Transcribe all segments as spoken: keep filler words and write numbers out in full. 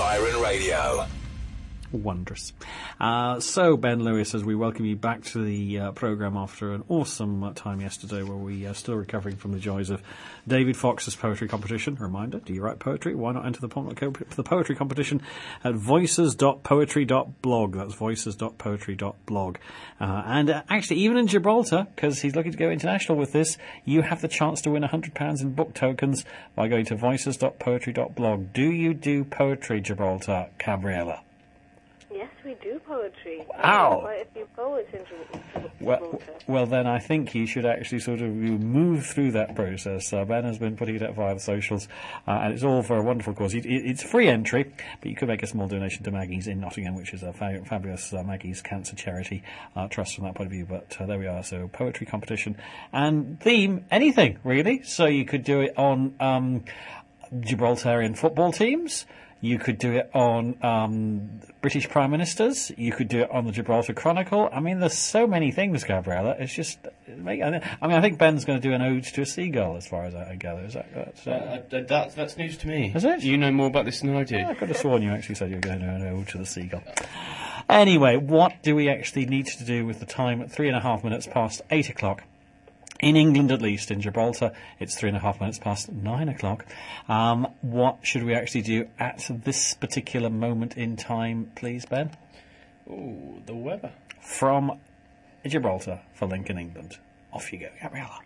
Siren Radio. Wondrous. Uh, so, Ben Lewis, as we welcome you back to the uh, programme after an awesome uh, time yesterday where we are uh, still recovering from the joys of David Fox's poetry competition. Reminder, do you write poetry? Why not enter the, po- the poetry competition at voices dot poetry dot blog. That's voices dot poetry dot blog. Uh, and uh, actually, even in Gibraltar, because he's looking to go international with this, you have the chance to win one hundred pounds in book tokens by going to voices dot poetry dot blog. Do you do poetry, Gibraltar, Gabriella? Yes, we do poetry. Wow. Quite a few poets in Gibraltar. Well, well, then I think you should actually sort of move through that process. Uh, Ben has been putting it up via the socials, uh, and it's all for a wonderful cause. It, it, it's free entry, but you could make a small donation to Maggie's in Nottingham, which is a fa- fabulous uh, Maggie's Cancer Charity uh, Trust from that point of view. But uh, there we are. So poetry competition and theme, anything really. So you could do it on um, Gibraltarian football teams. You could do it on um, British Prime Ministers. You could do it on the Gibraltar Chronicle. I mean, there's so many things, Gabriella. It's just... I mean, I think Ben's going to do an ode to a seagull, as far as I gather. Is that... That's, uh, uh, that's, that's news to me. Is it? You know more about this than I do. Yeah, I could have sworn you actually said you were going to do an ode to the seagull. Anyway, what do we actually need to do with the time at three and a half minutes past eight o'clock? In England, at least. In Gibraltar, it's three and a half minutes past nine o'clock. Um, what should we actually do at this particular moment in time, please, Ben? Ooh, the weather. From Gibraltar for Lincoln, England. Off you go, Gabriella.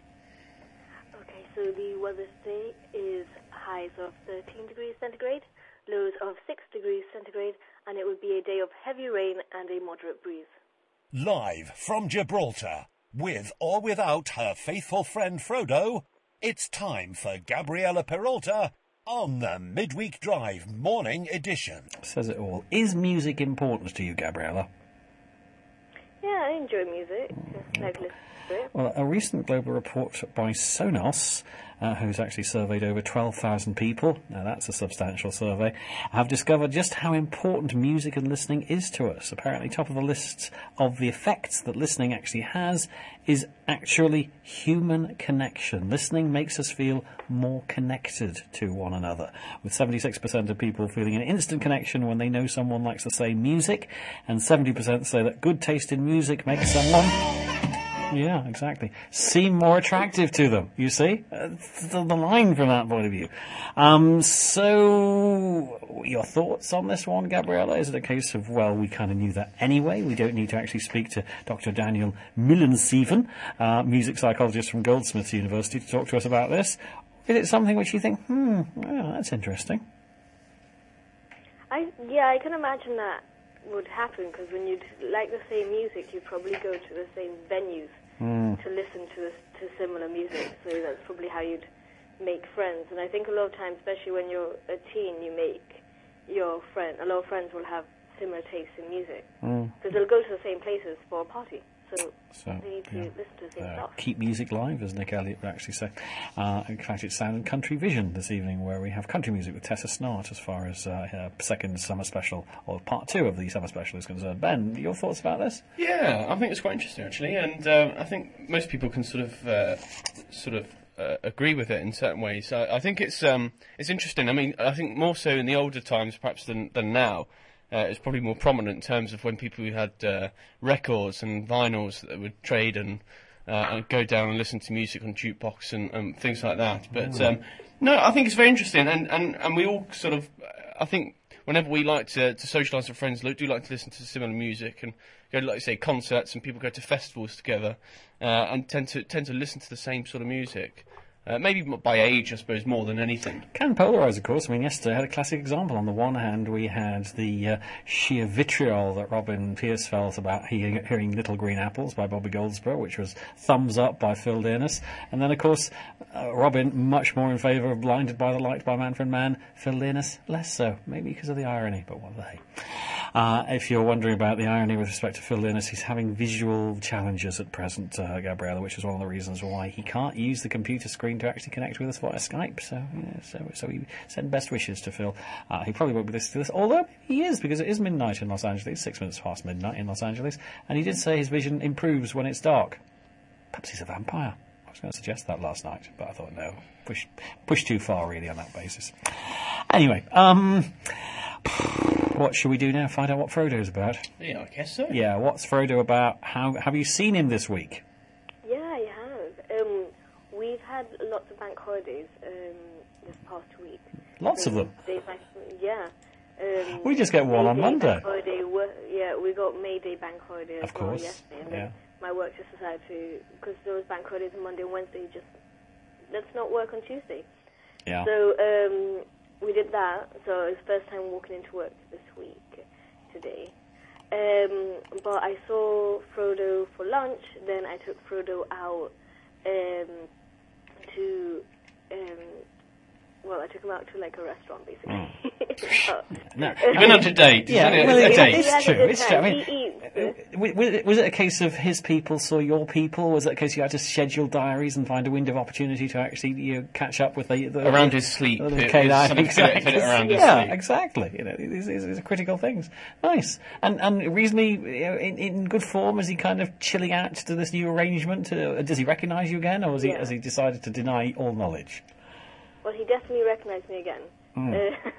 Okay, so the weather today is highs of thirteen degrees centigrade, lows of six degrees centigrade, and it would be a day of heavy rain and a moderate breeze. Live from Gibraltar, with or without her faithful friend Frodo, it's time for Gabriella Peralta on the Midweek Drive Morning Edition. Says it all. Is music important to you, Gabriella? Yeah, I enjoy music. Just like listening to it. Well, a recent global report by Sonos, uh, who's actually surveyed over twelve thousand people, now that's a substantial survey, have discovered just how important music and listening is to us. Apparently top of the list of the effects that listening actually has is actually human connection. Listening makes us feel more connected to one another, with seventy-six percent of people feeling an instant connection when they know someone likes the same music, and seventy percent say that good taste in music makes someone... Yeah, exactly. Seem more attractive to them, you see? Uh, the, the line from that point of view. Um, so, your thoughts on this one, Gabriella? Is it a case of, well, we kind of knew that anyway, we don't need to actually speak to Doctor Daniel Millenseven, uh, music psychologist from Goldsmiths University, to talk to us about this? Is it something which you think, hmm, well, that's interesting? I Yeah, I can imagine that would happen, because when you'd like the same music, you'd probably go to the same venues mm. to listen to to similar music. So that's probably how you'd make friends. And I think a lot of times, especially when you're a teen, you make your friend. A lot of friends will have similar tastes in music, because mm. they'll go to the same places for a party. So, so they need to yeah. listen to the same uh, stuff. Keep music live, as Nick Elliott would actually say. Uh, in fact, it's Sound and Country Vision this evening, where we have country music with Tessa Snart as far as uh, her second summer special, or part two of the summer special is concerned. Ben, your thoughts about this? Yeah, I think it's quite interesting, actually, and um, I think most people can sort of uh, sort of uh, agree with it in certain ways. I, I think it's um, it's interesting. I mean, I think more so in the older times, perhaps, than, than now. Uh, it's probably more prominent in terms of when people who had uh, records and vinyls that would trade and, uh, and go down and listen to music on jukebox and, and things like that. But um, no, I think it's very interesting, and, and, and we all sort of, I think, whenever we like to, to socialise with friends, do like to listen to similar music and go to, like you say, concerts, and people go to festivals together uh, and tend to tend to listen to the same sort of music. Uh, maybe by age, I suppose, more than anything. Can polarise, of course. I mean, yesterday I had a classic example. On the one hand, we had the uh, sheer vitriol that Robin Pierce felt about he- hearing Little Green Apples by Bobby Goldsboro, which was thumbs up by Phil Dearness. And then, of course, uh, Robin much more in favour of Blinded by the Light by Manfred Mann, Phil Dearness less so. Maybe because of the irony, but what the hey. Uh, if you're wondering about the irony with respect to Phil Dearness, he's having visual challenges at present, uh, Gabriella, which is one of the reasons why he can't use the computer screen to actually connect with us via Skype. So, yeah, so, so we send best wishes to Phil. Uh, he probably won't be listening to this, although he is, because it is midnight in Los Angeles, six minutes past midnight in Los Angeles, and he did say his vision improves when it's dark. Perhaps he's a vampire. I was going to suggest that last night, but I thought no, push push too far really on that basis. Anyway, um. What should we do now? Find out what Frodo's about. Yeah, I guess so. Yeah, what's Frodo about? How have you seen him this week? Yeah, I have. Um, we've had lots of bank holidays um, this past week. Lots of them. Days like, yeah. Um, We just get one May on Day Monday. Bank holiday, wo- yeah, we got May Day bank holiday as Of well course, yesterday. And yeah. then my work just decided to, because there was bank holidays on Monday and Wednesday, just let's not work on Tuesday. Yeah. So um, we did that. So it was the first time walking into work this week, today. Um, but I saw Frodo for lunch. Then I took Frodo out um, to, um, well, I took him out to like a restaurant, basically. But, No. You've been on a date. Yeah, isn't it? well, a it- date. it's had a true, good it's true. I time. mean, He eats. Uh, w- Was it, was it a case of his people saw your people? Was it a case you had to schedule diaries and find a window of opportunity to actually you know, catch up with the, the Around the, his sleep. the It K was nine, sort of fit it- fit it around his yeah, sleep. exactly. You know, these, these, these are critical things. Nice and and reasonably you know, in, in good form. Is he kind of chilling out to this new arrangement? Uh, does he recognise you again, or has he Yeah. has he decided to deny all knowledge? Well, he definitely recognised me again. Hmm.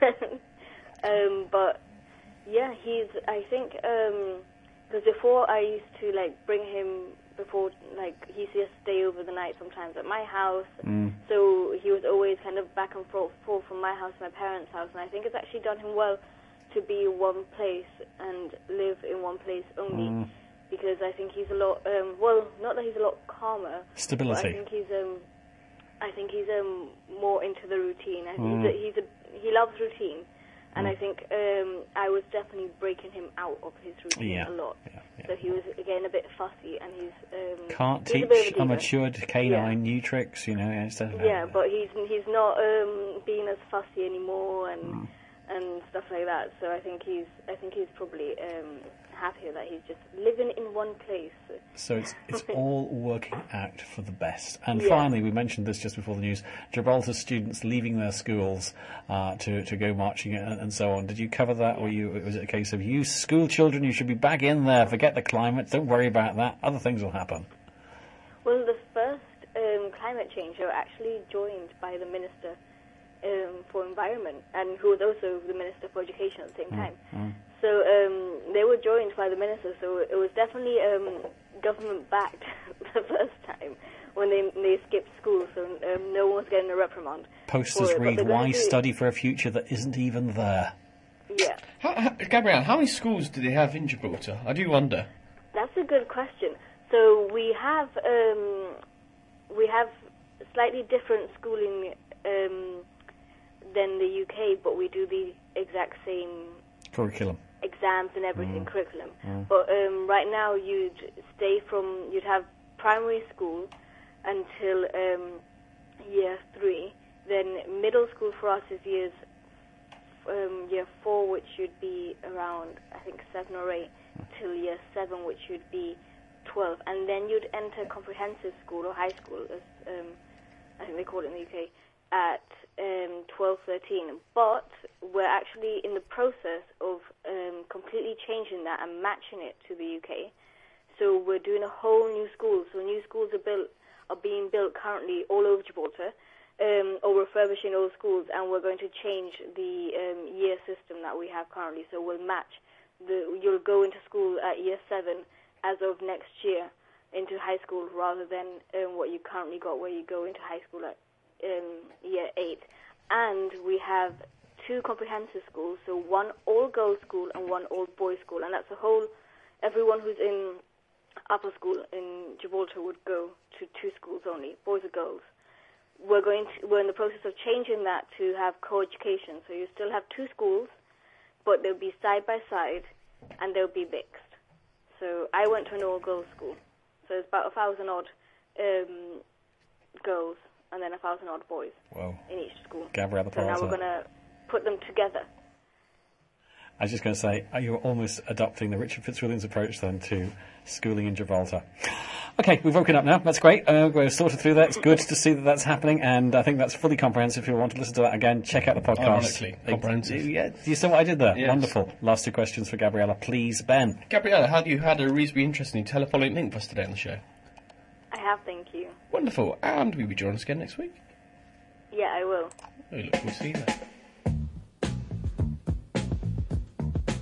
Uh, um, but yeah, he's. I think because before I used to like bring him before, like he used to just stay over the night sometimes at my house. Mm. So he was always kind of back and forth, forth from my house to my parents' house, and I think it's actually done him well to be in one place and live in one place only. Mm. Because I think he's a lot. Um, well, not that he's a lot calmer. But I Stability. think he's um, I think he's um more into the routine. I think Mm. he's, a, he's a he loves routine, and I think um I was definitely breaking him out of his routine Yeah. a lot. Yeah, yeah. So he was again a bit fussy, and he's um Can't he's a teach bit of a a diva. matured canine new tricks, you know. Instead of Yeah, but he's he's not um being as fussy anymore and Mm. and stuff like that. So I think he's I think he's probably um happier that he's just living in one place. So it's it's all working out for the best. And Yeah. finally, we mentioned this just before the news: Gibraltar students leaving their schools uh, to to go marching and, and so on. Did you cover that, or you was it a case of you school children? You should be back in there. Forget the climate. Don't worry about that. Other things will happen. Well, the first um, climate change were actually joined by the Minister um, for Environment, and who was also the Minister for Education at the same time. mm. So um, they were joined by the Minister, so it was definitely um, government-backed the first time when they they skipped school, so um, no one was getting a reprimand. Posters for it, but read, they're gonna "Why do- study for a future that isn't even there?" Yeah, How, how, Gabrielle, how many schools do they have in Gibraltar? I do wonder. that's a good question. So we have um, we have slightly different schooling um, than the U K, but we do the exact same Curriculum. exams and everything, curriculum. But um, right now you'd stay from, you'd have primary school until um, year three. Then middle school for us is years um, year four, which would be around, I think, seven or eight, till year seven, which would be twelve. And then you'd enter comprehensive school or high school, as um, I think they call it in the U K, at um, twelve, thirteen. But we're actually in the process of um, completely changing that and matching it to the U K. So we're doing a whole new school. So new schools are built, are being built currently all over Gibraltar, um, or refurbishing old schools, and we're going to change the um, year system that we have currently. So we'll match the, you'll go into school at year seven as of next year into high school, rather than um, what you currently got, where you go into high school at um, year eight. And we have two comprehensive schools, so one all-girls school and one all-boys school, and that's a whole, everyone who's in upper school in Gibraltar would go to two schools only, boys or girls. We're going to, we're in the process of changing that to have co-education, so you still have two schools, but they'll be side by side, and they'll be mixed. So I went to an all-girls school, so it's about a thousand odd um, girls, and then a thousand odd boys Whoa. in each school. Gabriella So now Peralta. we're going to put them together. I was just going to say, are you almost adopting the Richard Fitzwilliams approach then to schooling in Gibraltar? Okay, we've woken up now. That's great. Uh, we're sorted through that. It's good to see that that's happening, and I think that's fully comprehensive. If you want to listen to that again, check out the podcast. Ironically, comprehensive. Yeah, you saw what I did there? Yes. Wonderful. Last two questions for Gabriella. Please, Ben. Gabriella, have you had a reasonably interesting telephonic link for us today on the show? I have, thank you. Wonderful. And will you join us again next week? Yeah, I will. We look forward to seeing you there.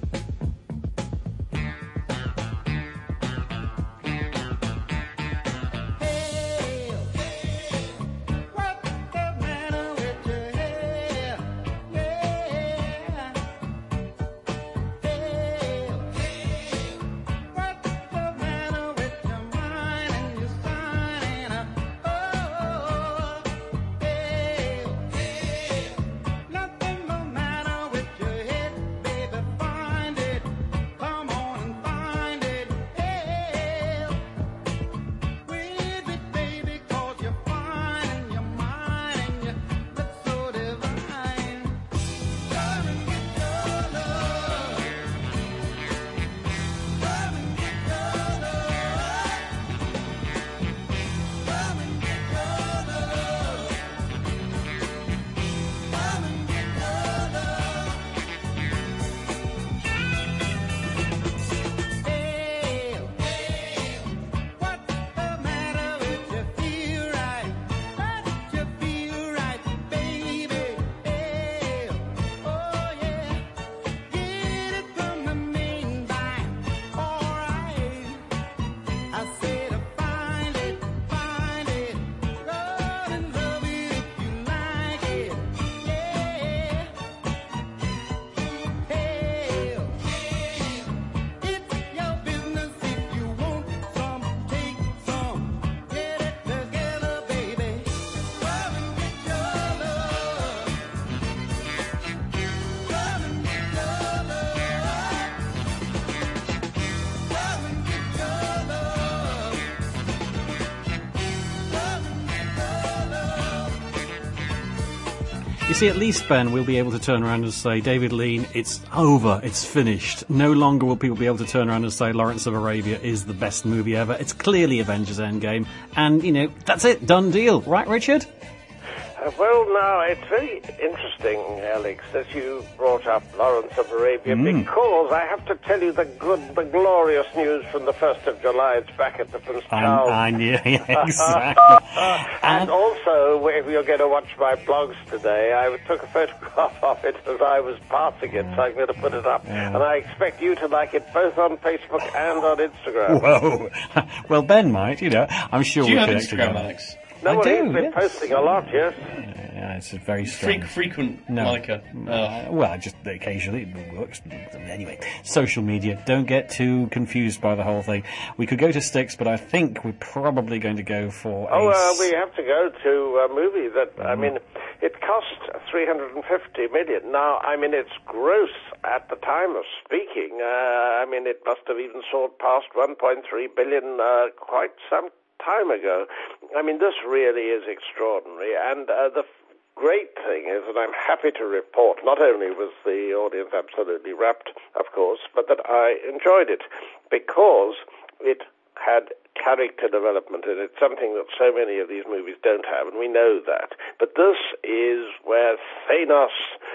see, at least, Ben, we'll be able to turn around and say, David Lean, it's over, it's finished. No longer will people be able to turn around and say Lawrence of Arabia is the best movie ever. It's clearly Avengers Endgame. And, you know, that's it, done deal. Right, Richard? Uh, well, now, it's very interesting, Alex, that you brought up Lawrence of Arabia, mm. because I have to tell you the good, the glorious news from the first of July. It's back at the Prince Charles. I, I knew, yeah, exactly. and, and also, if you're going to watch my blogs today, I took a photograph of it as I was passing it, so I'm going to put it up. Yeah. And I expect you to like it both on Facebook and on Instagram. Whoa. Well, Ben might, you know. I'm sure do you we'll have connect Instagram, together. Alex? No, well, do, he's been yes. posting a lot, yes. Yeah, it's a very strange. Fre- frequent no. liker. Oh. Uh, well, just occasionally it works. Anyway, social media. Don't get too confused by the whole thing. We could go to Styx, but I think we're probably going to go for. Oh, a uh, we have to go to a movie that. Mm. I mean, it cost three hundred fifty million. Now, I mean, it's gross at the time of speaking. Uh, I mean, it must have even soared past one point three billion uh, quite some time ago. I mean, this really is extraordinary, and uh, the f- great thing is that I'm happy to report not only was the audience absolutely rapt, of course, but that I enjoyed it because it had character development in it, something that so many of these movies don't have, and we know that. But this is where Thanos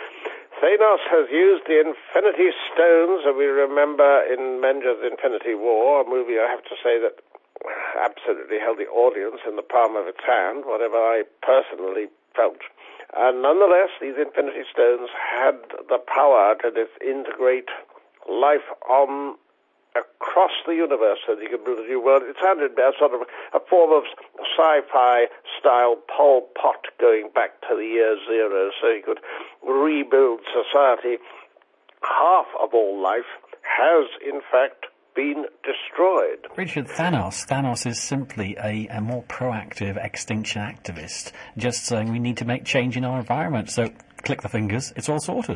Thanos has used the Infinity Stones, and we remember in Avengers Infinity War, a movie I have to say that absolutely held the audience in the palm of its hand, whatever I personally felt. And nonetheless, these Infinity Stones had the power to disintegrate life on across the universe so that you could build a new world. It sounded as sort of a form of sci-fi style Pol Pot going back to the year zero, so you could rebuild society. Half of all life has, in fact, been destroyed. Richard, Thanos. Thanos is simply a, a more proactive extinction activist, just saying we need to make change in our environment. So, click the fingers, it's all sorted.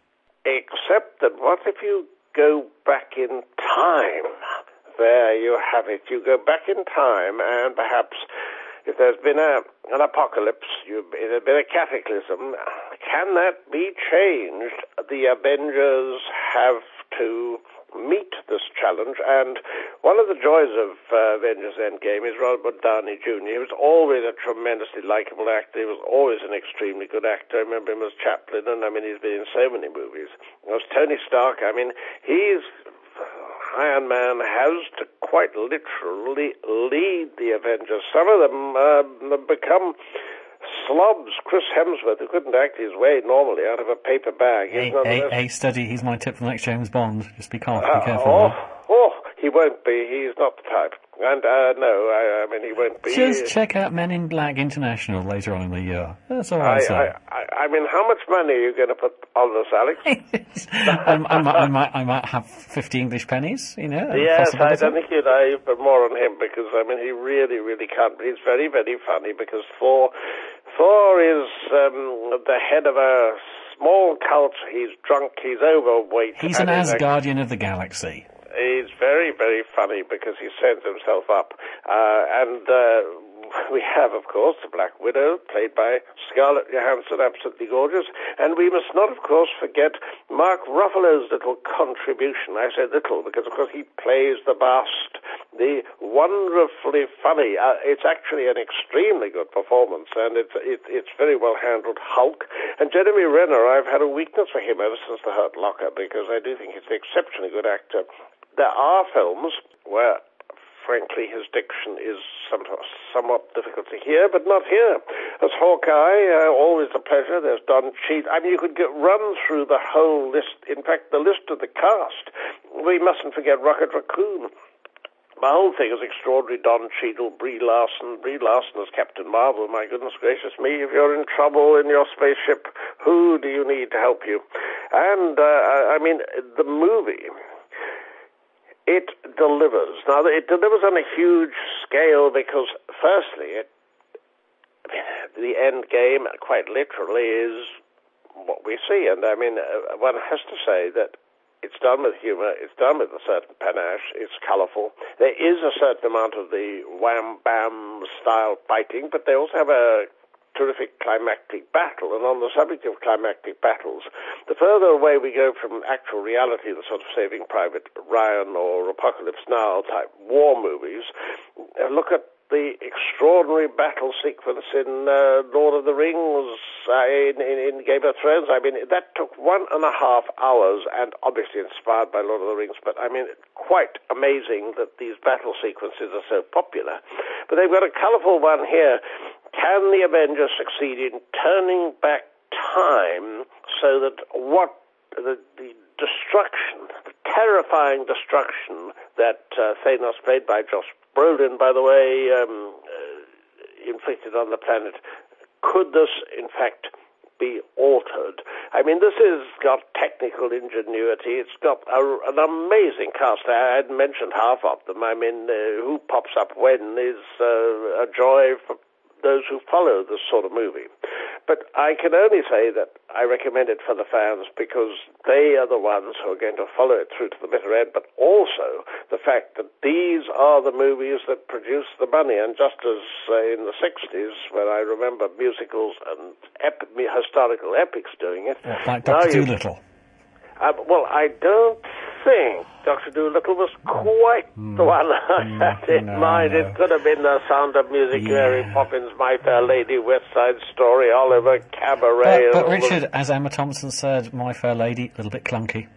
Except that what if you go back in time? There you have it. You go back in time, and perhaps if there's been a, an apocalypse, you, there's been a cataclysm, can that be changed? The Avengers have to meet this challenge, and one of the joys of uh, Avengers Endgame is Robert Downey Junior He was always a tremendously likable actor. He was always an extremely good actor. I remember him as Chaplin, and I mean, he's been in so many movies. As Tony Stark, I mean, he's Iron Man has to quite literally lead the Avengers. Some of them uh, become slobs. Chris Hemsworth, who couldn't act his way normally out of a paper bag. A, a, a study, he's my tip for the next James Bond. Just be careful. Uh, be careful oh, oh, he won't be. He's not the type. And, uh, no, I, I mean, he won't be. Just check out Men in Black International later on in the year. That's all I, I say. I, I, I mean, how much money are you going to put on this, Alex? I, I, might, I, might, I might have fifty English pennies, you know. Yes, I don't think you'd uh, but more on him, because, I mean, he really, really can't. He's very, very funny, because Thor, Thor is um, the head of a small cult. He's drunk, he's overweight. He's an Asgardian of the galaxy. He's very, very funny because he sends himself up. Uh, and uh, we have, of course, the Black Widow, played by Scarlett Johansson, absolutely gorgeous. And we must not, of course, forget Mark Ruffalo's little contribution. I say little because, of course, he plays the Bast, the wonderfully funny. Uh, it's actually an extremely good performance, and it's, it, it's very well handled Hulk. And Jeremy Renner, I've had a weakness for him ever since The Hurt Locker, because I do think he's an exceptionally good actor. There are films where, frankly, his diction is somewhat, somewhat difficult to hear, but not here. As Hawkeye, uh, always a pleasure. There's Don Cheadle. I mean, you could get run through the whole list. In fact, the list of the cast. We mustn't forget Rocket Raccoon. The whole thing is extraordinary. Don Cheadle, Brie Larson. Brie Larson as Captain Marvel. My goodness gracious me, if you're in trouble in your spaceship, who do you need to help you? And, uh, I mean, the movie... It delivers. Now, it delivers on a huge scale because, firstly, it, the end game, quite literally, is what we see. And, I mean, uh, one has to say that it's done with humor, it's done with a certain panache, it's colorful. There is a certain amount of the wham-bam style fighting, but they also have a terrific climactic battle. And on the subject of climactic battles, the further away we go from actual reality, the sort of Saving Private Ryan or Apocalypse Now type war movies, uh, look at the extraordinary battle sequence in uh, Lord of the Rings, uh, in, in, in Game of Thrones. I mean, that took one and a half hours, and obviously inspired by Lord of the Rings, but I mean, quite amazing that these battle sequences are so popular. But they've got a colourful one here. Can the Avengers succeed in turning back time so that what the, the destruction, the terrifying destruction that uh, Thanos, played by Josh Brolin, by the way, um, uh, inflicted on the planet, could this, in fact, be altered? I mean, this has got technical ingenuity. It's got a, an amazing cast. I hadn't mentioned half of them. I mean, uh, who pops up when is uh, a joy for those who follow this sort of movie. But I can only say that I recommend it for the fans because they are the ones who are going to follow it through to the bitter end, but also the fact that these are the movies that produce the money. And just as uh, in the sixties, when I remember musicals and ep- historical epics doing it. What, like Doctor Dolittle? Uh, well, I don't think Doctor Dolittle was quite mm. the one I mm, had in no, mind. No. It could have been The Sound of Music, yeah. Mary Poppins, My Fair Lady, West Side Story, Oliver, Cabaret. But, but Richard, the... as Emma Thompson said, My Fair Lady, a little bit clunky.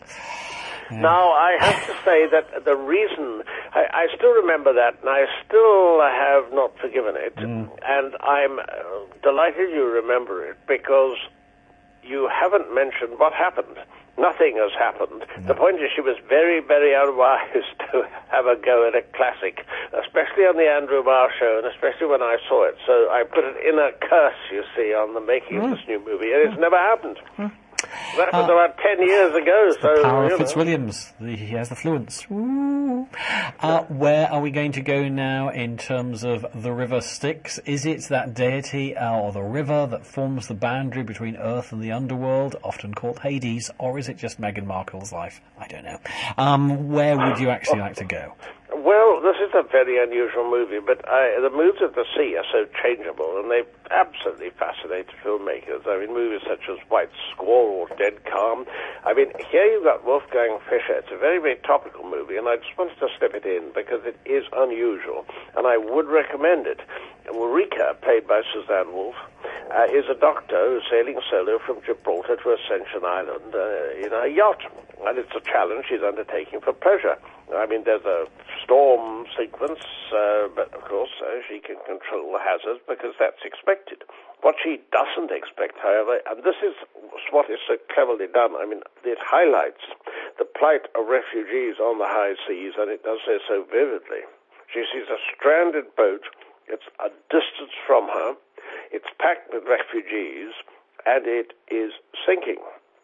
Yeah. Now, I have to say that the reason, I, I still remember that, and I still have not forgiven it, mm. and I'm uh, delighted you remember it, because you haven't mentioned what happened. Nothing has happened. No. The point is she was very, very unwise to have a go at a classic, especially on the Andrew Marr show, and especially when I saw it. So I put it in a curse, you see, on the making mm. of this new movie, and it's mm. never happened. Mm. That was uh, about ten years ago. So the power of Fitzwilliams. The, he has the fluence. Uh, where are we going to go now in terms of the river Styx? Is it that deity uh, or the river that forms the boundary between Earth and the underworld, often called Hades, or is it just Meghan Markle's life? I don't know. Um, where would you actually like to go? Well, this is a very unusual movie, but I, the moods of the sea are so changeable, and they've absolutely fascinated filmmakers. I mean, movies such as White Squall or Dead Calm. I mean, here you've got Wolfgang Fischer. It's a very, very topical movie, and I just wanted to slip it in because it is unusual, and I would recommend it. Ulrika, played by Suzanne Wolf, uh, is a doctor who's sailing solo from Gibraltar to Ascension Island uh, in a yacht, and it's a challenge she's undertaking for pleasure. I mean, there's a storm sequence, uh, but of course uh, she can control the hazards because that's expected. What she doesn't expect, however, and this is what is so cleverly done, I mean, it highlights the plight of refugees on the high seas, and it does so so vividly. She sees a stranded boat, it's a distance from her, it's packed with refugees, and it is sinking.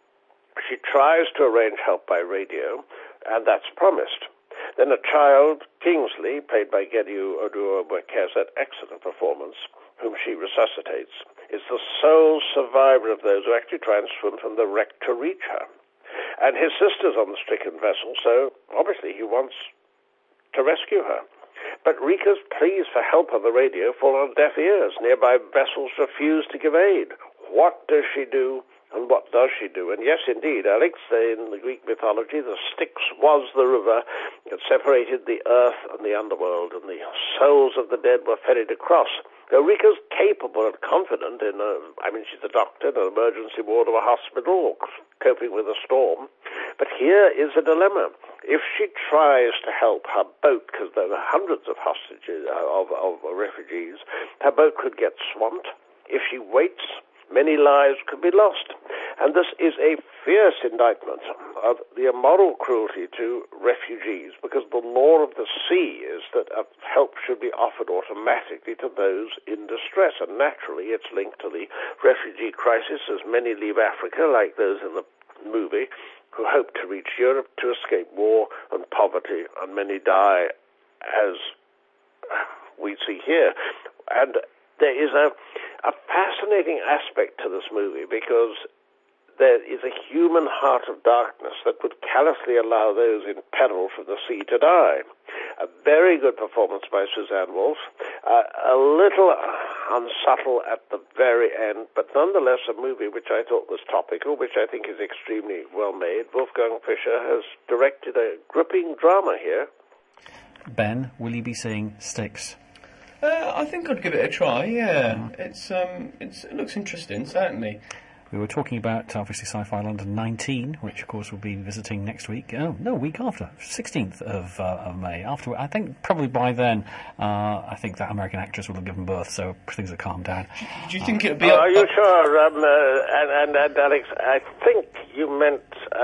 She tries to arrange help by radio, and that's promised. Then a child, Kingsley, played by Gedu Oduor-Moekes, that excellent performance, whom she resuscitates, is the sole survivor of those who actually try and swim from the wreck to reach her. And his sister's on the stricken vessel, so obviously he wants to rescue her. But Rika's pleas for help on the radio fall on deaf ears. Nearby vessels refuse to give aid. What does she do? And what does she do? And yes, indeed, Alex, in the Greek mythology, the Styx was the river that separated the earth and the underworld, and the souls of the dead were ferried across. Ulrika's capable and confident in, a, I mean, she's a doctor in an emergency ward of a hospital, or coping with a storm. But here is a dilemma. If she tries to help her boat, because there are hundreds of hostages, of, of refugees, her boat could get swamped. If she waits, many lives could be lost. And this is a fierce indictment of the immoral cruelty to refugees, because the law of the sea is that help should be offered automatically to those in distress. And naturally, it's linked to the refugee crisis, as many leave Africa, like those in the movie, who hope to reach Europe to escape war and poverty, and many die, as we see here. And there is a, a fascinating aspect to this movie, because there is a human heart of darkness that would callously allow those in peril from the sea to die. A very good performance by Suzanne Wolf. Uh, a little unsubtle at the very end, but nonetheless a movie which I thought was topical, which I think is extremely well made. Wolfgang Fischer has directed a gripping drama here. Ben, will you be seeing Styx? Uh, I think I'd give it a try. Yeah, mm. it's um, it's, it looks interesting, certainly. We were talking about, obviously, Sci-Fi London nineteen, which, of course, we'll be visiting next week. Oh, no, week after, sixteenth of, uh, of May. After, I think probably by then, uh, I think that American actress will have given birth, so things have calmed down. Do you think uh, it'll be... Uh, are you sure, um, uh, and, and, and Alex, I think you meant...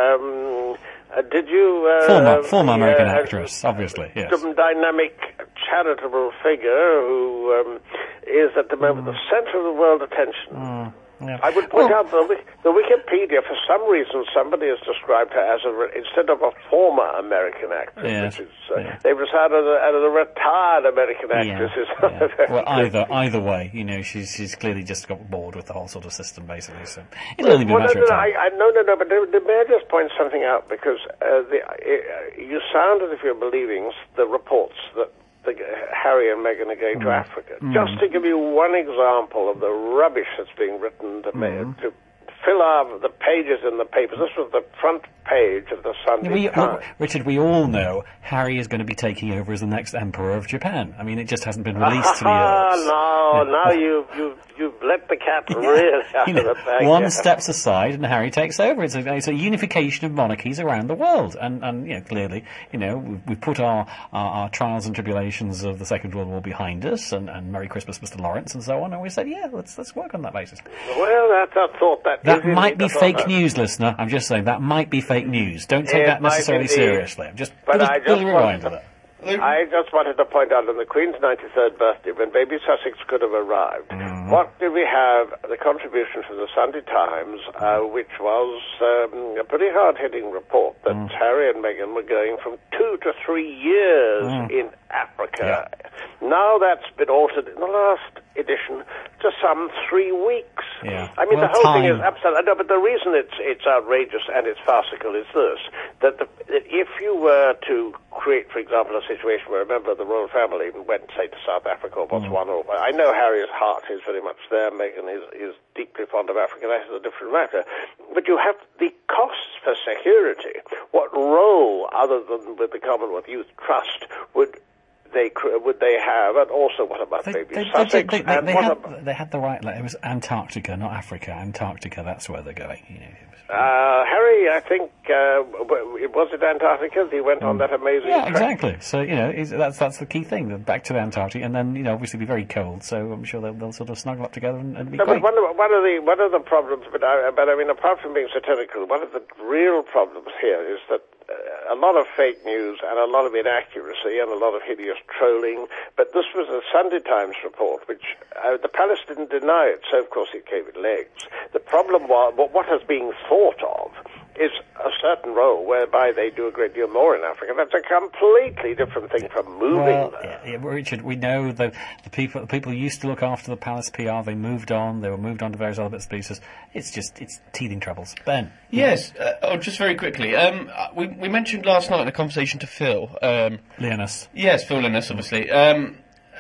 Um, uh, did you... Uh, former former American uh, actress, obviously, yes. Some dynamic, charitable figure who um, is at the moment mm. the centre of the world attention. Mm. Yeah. I would point well, out the, the Wikipedia, for some reason, somebody has described her as a, instead of a former American actress, yes, which is, uh, yeah. they've decided as a retared American actress. Yeah, yeah. Well, either either way, you know, she's she's clearly just got bored with the whole sort of system, basically. So it'll only be a well, matter no, no, of time. I, I, no, no, no, but the, the may I just point something out, because uh, the, uh, you sound as if you're believing the reports that The, Harry and Meghan are going mm. to Africa. Mm. Just to give you one example of the rubbish that's being written to, mm. to fill out the pages in the papers. This was the front page of the Sunday we, Times. Look, Richard, we all know Harry is going to be taking over as the next Emperor of Japan. I mean, it just hasn't been released to the earth. No, yeah. now you've, you've, you've let the cat yeah. really out you know, of the bag. One yeah. steps aside and Harry takes over. It's a, it's a unification of monarchies around the world. And, and you know, clearly, you know, we've, we've put our, our, our trials and tribulations of the Second World War behind us, and, and Merry Christmas, Mister Lawrence, and so on, and we said, yeah, let's let's work on that basis. Well, that's a thought that... That might be fake news, listener. I'm just saying, that might be fake news. Don't take it that necessarily seriously. I'm just but just, I just rewind to that. I just wanted to point out on the Queen's ninety-third birthday, when baby Sussex could have arrived, mm-hmm. what did we have? The contribution from the Sunday Times, uh, which was um, a pretty hard-hitting report that mm. Harry and Meghan were going from two to three years mm. in Africa. Yeah. Now that's been altered in the last edition to some three weeks. Yeah. I mean, well, the whole time. thing is absolutely... No, but the reason it's it's outrageous and it's farcical is this, that, the, that if you were to create, for example, a situation where a member of the royal family went, say, to South Africa or Botswana, mm. or I know Harry's heart is very much there, Meghan is, is deeply fond of Africa, that is a different matter. But you have the costs for security. What role, other than with the Commonwealth Youth Trust, would... They would they have, and also what about they, baby they, Sussex? They, they, they, and they, what had, about, they had the right. Like, it was Antarctica, not Africa. Antarctica. That's where they're going. You know. Uh, Harry, I think uh, was it Antarctica? He went on that amazing. Yeah, trip. exactly. So you know, that's that's the key thing. Back to the Antarctic, and then you know, obviously, be very cold. So I'm sure they'll, they'll sort of snuggle up together and, and be no, great. But one of, one of the one of the problems, but I, but I mean, apart from being satirical, one of the real problems here is that a lot of fake news and a lot of inaccuracy and a lot of hideous trolling. But this was a Sunday Times report, which uh, the palace didn't deny it, so of course it gave it legs. The problem was, what has been thought of is a certain role whereby they do a great deal more in Africa. That's a completely different thing from moving well, there. Yeah, Richard, we know that the people the people who used to look after the palace P R, they moved on, they were moved on to various other bits and pieces. It's just, it's teething troubles. Ben? Yes, uh, oh, just very quickly. Um, we, we mentioned last night in a conversation to Phil. Um, Linus. Yes, Phil Linus, obviously. Um,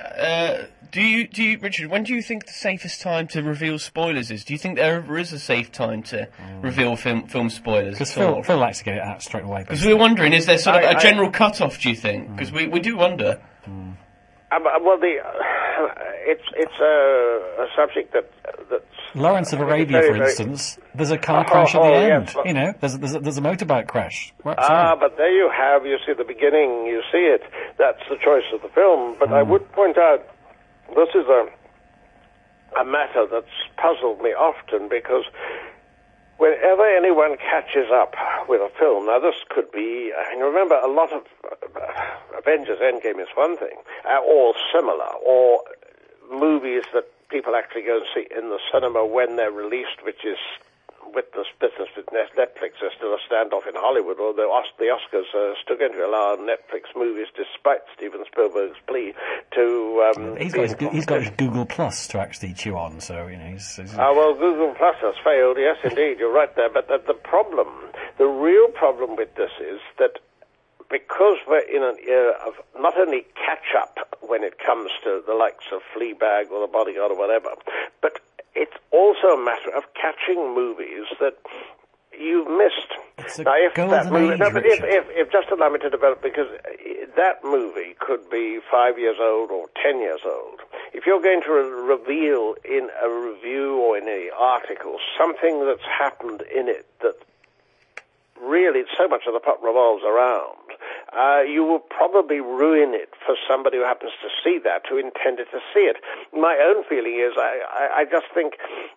uh, do you, do you, Richard, when do you think the safest time to reveal spoilers is? Do you think there ever is a safe time to mm. reveal film, film spoilers? Because Phil, Phil likes to get it out straight away. Because we're wondering, is there sort of I, a general I, cut-off, do you think? Because mm. we, we do wonder. Mm. Um, well, the, uh, it's it's a, a subject that that's Lawrence of Arabia, very, for very instance. There's a car oh, crash at the oh, end. Yes, well, you know, there's there's a, there's a motorbike crash. What, ah, but there you have. You see the beginning. You see it. That's the choice of the film. But mm. I would point out this is a a matter that's puzzled me often, because whenever anyone catches up with a film, now this could be, and remember, a lot of uh, Avengers Endgame is one thing, uh, or similar, or movies that people actually go and see in the cinema when they're released, which is with this business with Netflix. There's still a standoff in Hollywood, or the, the Oscars are still going to allow Netflix movies, despite Steven Spielberg's plea to... Um, he's, got his, he's got his Google Plus to actually chew on, so, you know, he's... he's Ah, well, Google Plus has failed, yes, indeed, you're right there, but the, the problem, the real problem with this is that because we're in an era of not only catch-up when it comes to the likes of Fleabag or The Bodyguard or whatever, but it's also a matter of catching movies that you've missed. It's a now, if golden that movie, age, no, but if, Richard. if, if just allow me to develop, because that movie could be five years old or ten years old. If you're going to re- reveal in a review or in an article something that's happened in it that really so much of the plot revolves around, uh, you will probably ruin it for somebody who happens to see that, who intended to see it. My own feeling is I, I, I just think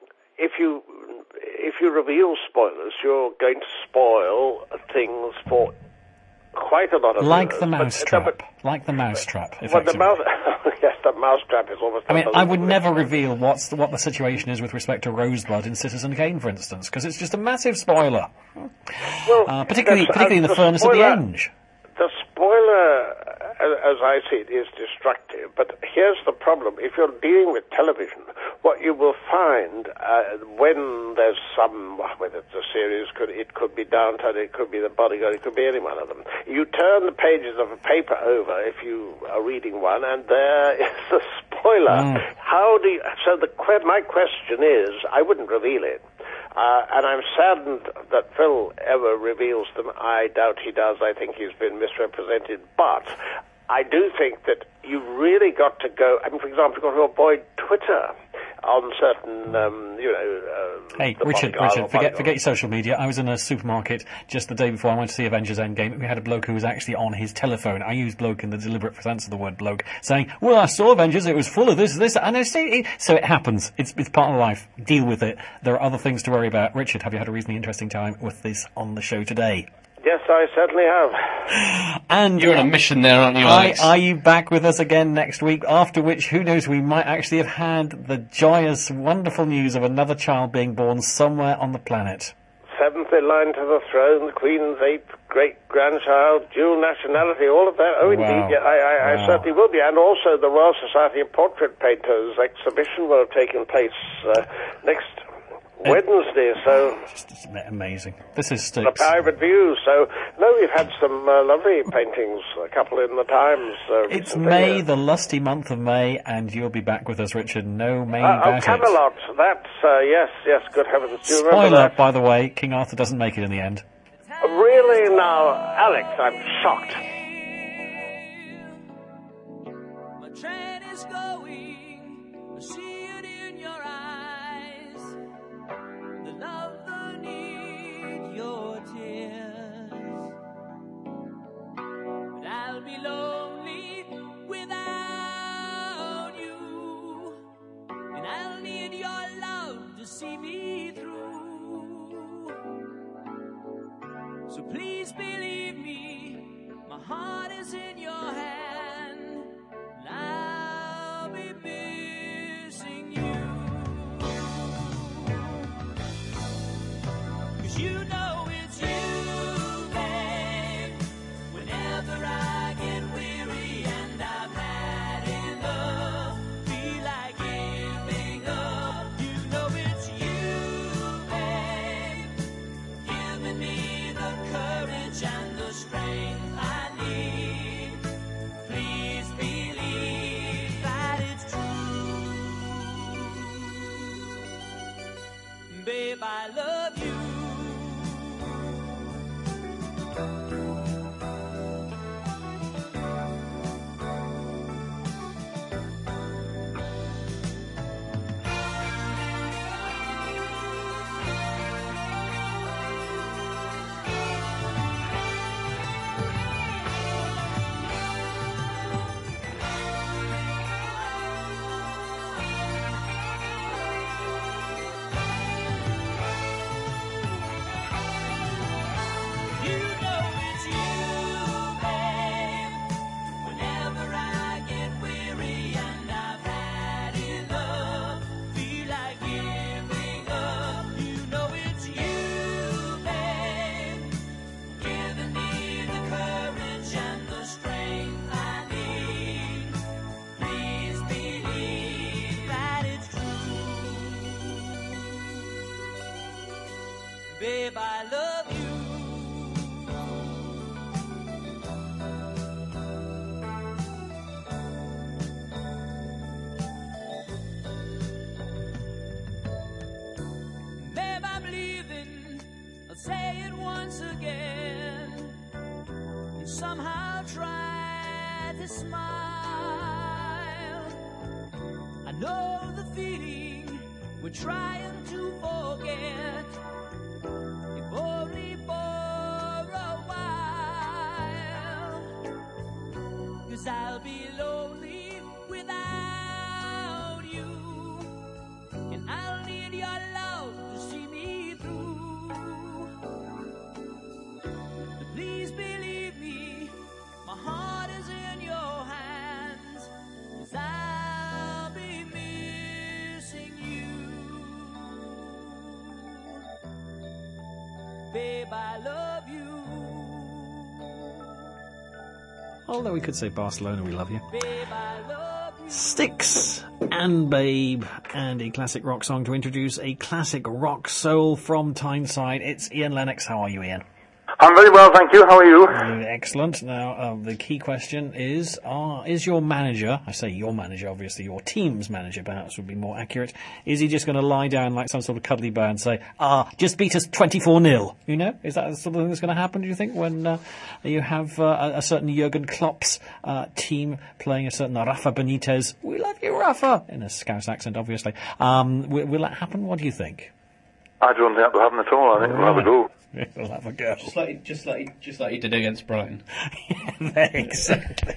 if you if you reveal spoilers, you're going to spoil things for quite a lot of Like viewers. the But- mousetrap. but- Like the mousetrap, Well, the effectively. mouse, yes, the mousetrap is almost. I mean, I would unbelievable. never reveal what's the, what the situation is with respect to Rosebud in Citizen Kane, for instance, because it's just a massive spoiler. Well, Uh, particularly, that's- particularly in uh, the furnace of the spoiler- Enge. The spoiler, as, as I see it, is destructive. But here's the problem. If you're dealing with television, what you will find uh, when there's some, whether it's a series, could it could be Downton, it could be The Bodyguard, it could be any one of them. You turn the pages of a paper over if you are reading one, and there is the spoiler. Mm. How do you, so the que- my question is, I wouldn't reveal it. Uh, and I'm saddened that Phil ever reveals them. I doubt he does. I think he's been misrepresented. But I do think that you've really got to go, I mean, for example, you've got to avoid Twitter on certain, um, you know... Uh, Hey, the Richard, Bodyguard or Richard, forget, Bodyguard. forget your social media. I was in a supermarket just the day before I went to see Avengers Endgame. We had a bloke who was actually on his telephone. I use bloke in the deliberate sense of the word bloke, saying, well, I saw Avengers, it was full of this, this, and I say, so it happens. It's, it's part of life. Deal with it. There are other things to worry about. Richard, have you had a reasonably interesting time with this on the show today? Yes, I certainly have. And You're on a mission there, aren't you, Are, Alex? are you back with us again next week? After which, who knows, we might actually have had the joyous, wonderful news of another child being born somewhere on the planet. Seventh in line to the throne, the Queen's eighth great-grandchild, dual nationality, all of that. Oh, indeed, Wow. yeah, I, I, Wow. I certainly will be. And also the Royal Society of Portrait Painters exhibition will have taken place uh, next Wednesday, so Just it's amazing. This is the sticks. private view. So, no, we've had some uh, lovely paintings, a couple in the Times. Uh, It's recently. May, the lusty month of May, and you'll be back with us, Richard. No May Uh, oh, about it. Camelot, that's, uh, yes, yes, good heavens. Do you remember Spoiler, that? by the way, King Arthur doesn't make it in the end. Really now, Alex, I'm shocked. My train is going, I see it in your eyes. The love, the need, your tears. But I'll be lonely without you. And I'll need your love to see me through. So please believe me, my heart is in your hand, and I'll be missing you. 'Cause you know it's you, babe. Whenever I get weary and I've had enough, feel like giving up, you know it's you, babe. Giving me the courage and the strength I need. Please believe that it's true. Babe, I love you. somehow try to smile. I know the feeling we're trying to forget, if only for a while. 'Cause I'll be lonely without you, and I'll need your love to see me through. But please believe me, my heart is in your hands, 'cause I'll be missing you. Babe, I love you. Although we could say Barcelona, we love you. Babe, I love you. Styx and Babe, and a classic rock song to introduce a classic rock soul from Tyneside. It's Ian Lennox. How are you, Ian? I'm very well, thank you. How are you? Uh, Excellent. Now, um, the key question is, uh, is your manager, I say your manager, obviously your team's manager perhaps would be more accurate, is he just going to lie down like some sort of cuddly bear and say, ah, just beat us twenty-four nil? You know, is that the sort of thing that's going to happen, do you think, when uh, you have uh, a, a certain Jurgen Klopp's uh, team playing a certain Rafa Benitez? We love you, Rafa! In a Scouse accent, obviously. Um, will, will that happen? What do you think? I don't think that will happen at all. I think we'll have a go. We'll have a go. Just like, just like, just like you did against Brighton. Yeah, exactly.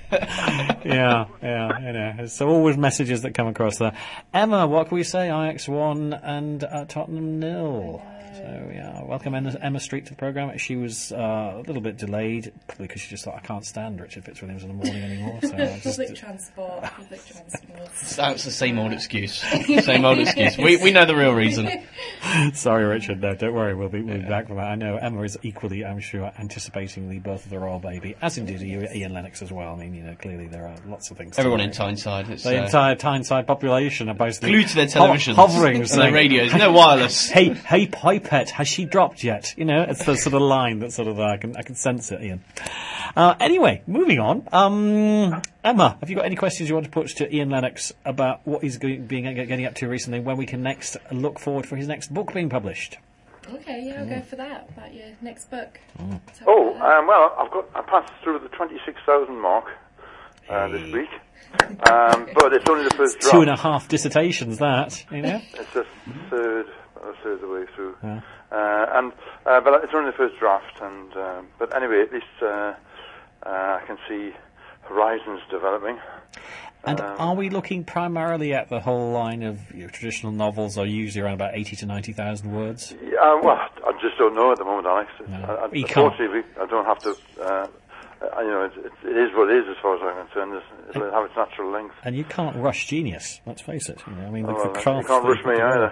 yeah, yeah, you know. So always messages that come across there. Emma, what can we say? Ajax one and uh, Tottenham nil. So yeah, welcome Emma, Emma Street to the programme. She was uh, a little bit delayed, probably because she just thought, I can't stand Richard Fitzwilliams in the morning anymore. So I just, Public transport, public transport. That's the same old excuse. Same old excuse. We we know the real reason. Sorry, Richard. No, don't worry. We'll be, we'll be back from that. I know Emma is equally, I'm sure, anticipating the birth of the royal baby, as indeed are you, Ian Lennox as well. I mean, you know, clearly there are lots of things. Everyone in Tyneside. It's, the uh, entire Tyneside population are basically glued to their televisions, ho- hovering, and saying, their radios. No wireless. Hey, hey, Pipette, has she dropped yet? You know, it's the sort of line that sort of uh, I can I can sense it, Ian. Uh, anyway, moving on. Um, Emma, have you got any questions you want to put to Ian Lennox about what he's going, being getting up to recently? When we can next look forward for his next book being published? Okay, yeah, I'll go for that. About your next book. Mm. Talk Oh, about that. um, well, I've got I passed through the twenty-six thousand mark uh, this week, um, but it's only the first draft. Two and a half dissertations, that, you know? It's the third, a third of the way through, Yeah. uh, and uh, but it's only the first draft. And uh, but anyway, at least uh, uh, I can see horizons developing. And Um, are we looking primarily at the whole line of you know, traditional novels are usually around about eighty to ninety thousand words? Yeah, uh, well, I just don't know at the moment, Alex. No. I, I, You can't. unfortunately, I don't have to. Uh, uh, you know, it, it, it is what it is as far as I'm concerned. It's, it'll have its natural length. And you can't rush genius, let's face it. You know, I mean, the, Oh, well, the you craft... can't rush me either.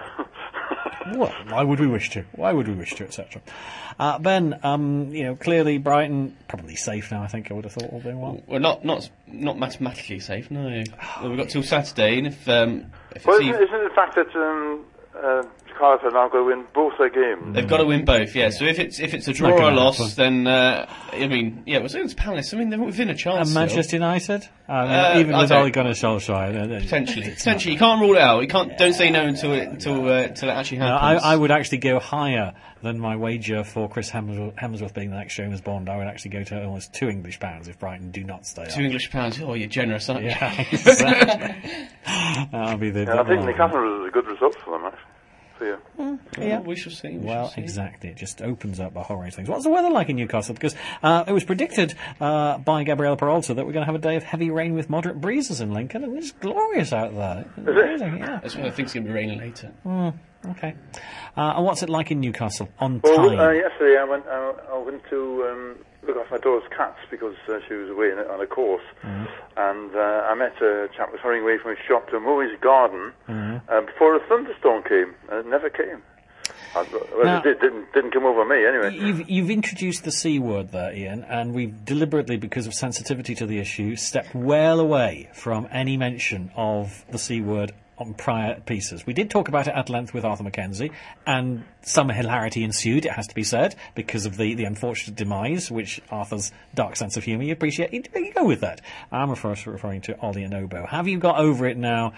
Well, why would we wish to? Why would we wish to, et cetera. Uh, Ben, um, you know, clearly Brighton probably safe now. I think I would have thought all doing well. Well, not not not mathematically safe. No, well, we've got till Saturday, and if um, if Well, it's isn't, eve- isn't it the fact that um, uh, Cardiff are now going to win both their games? they've got to win both. Yeah. So if it's if it's a draw not or a gonna loss, happen. then uh, I mean, yeah, well, so it's Palace. I mean, they're within a chance. And still. Manchester United? Uh, Uh, even I with don't- Ole Gunnar Solskjaer. uh, uh, Potentially, it's potentially, you can't rule it out. You can't. Don't say no until it until uh, until it actually not- No, I, happens. I would actually go higher than my wager for Chris Hemsworth, Hemsworth being the next James Bond. I would actually go to almost two English pounds if Brighton do not stay Two up. English pounds. Oh, you're generous, aren't you? Yeah, exactly. That'll be the... Yeah, I the think one. Newcastle was a good result for them, actually. For you. Yeah. Well, we shall see. We Well, shall see. exactly. It just opens up a whole range of things. What's the weather like in Newcastle? Because uh, it was predicted uh, by Gabriela Peralta that we're going to have a day of heavy rain with moderate breezes in Lincoln, and it's glorious out there. It's amazing, yeah. That's what I think's going to be raining later. Okay. Uh, and what's it like in Newcastle on Well, time? uh, yesterday I went. Uh, I went to um, look after my daughter's cats because uh, she was away on a course, Mm-hmm. and uh, I met a chap who was hurrying away from his shop to mow his garden Mm-hmm. uh, before a thunderstorm came, and it never came. I, well, Now- it did, didn't didn't come over me anyway. You've, you've introduced the C word there, Ian, and we've deliberately, because of sensitivity to the issue, stepped well away from any mention of the C word on prior pieces. We did talk about it at length with Arthur Mackenzie, and some hilarity ensued, it has to be said, because of the, the unfortunate demise, which Arthur's dark sense of humour, you appreciate, you, you go with that. I'm refer- referring to Ollie and Obo. Have you got over it now?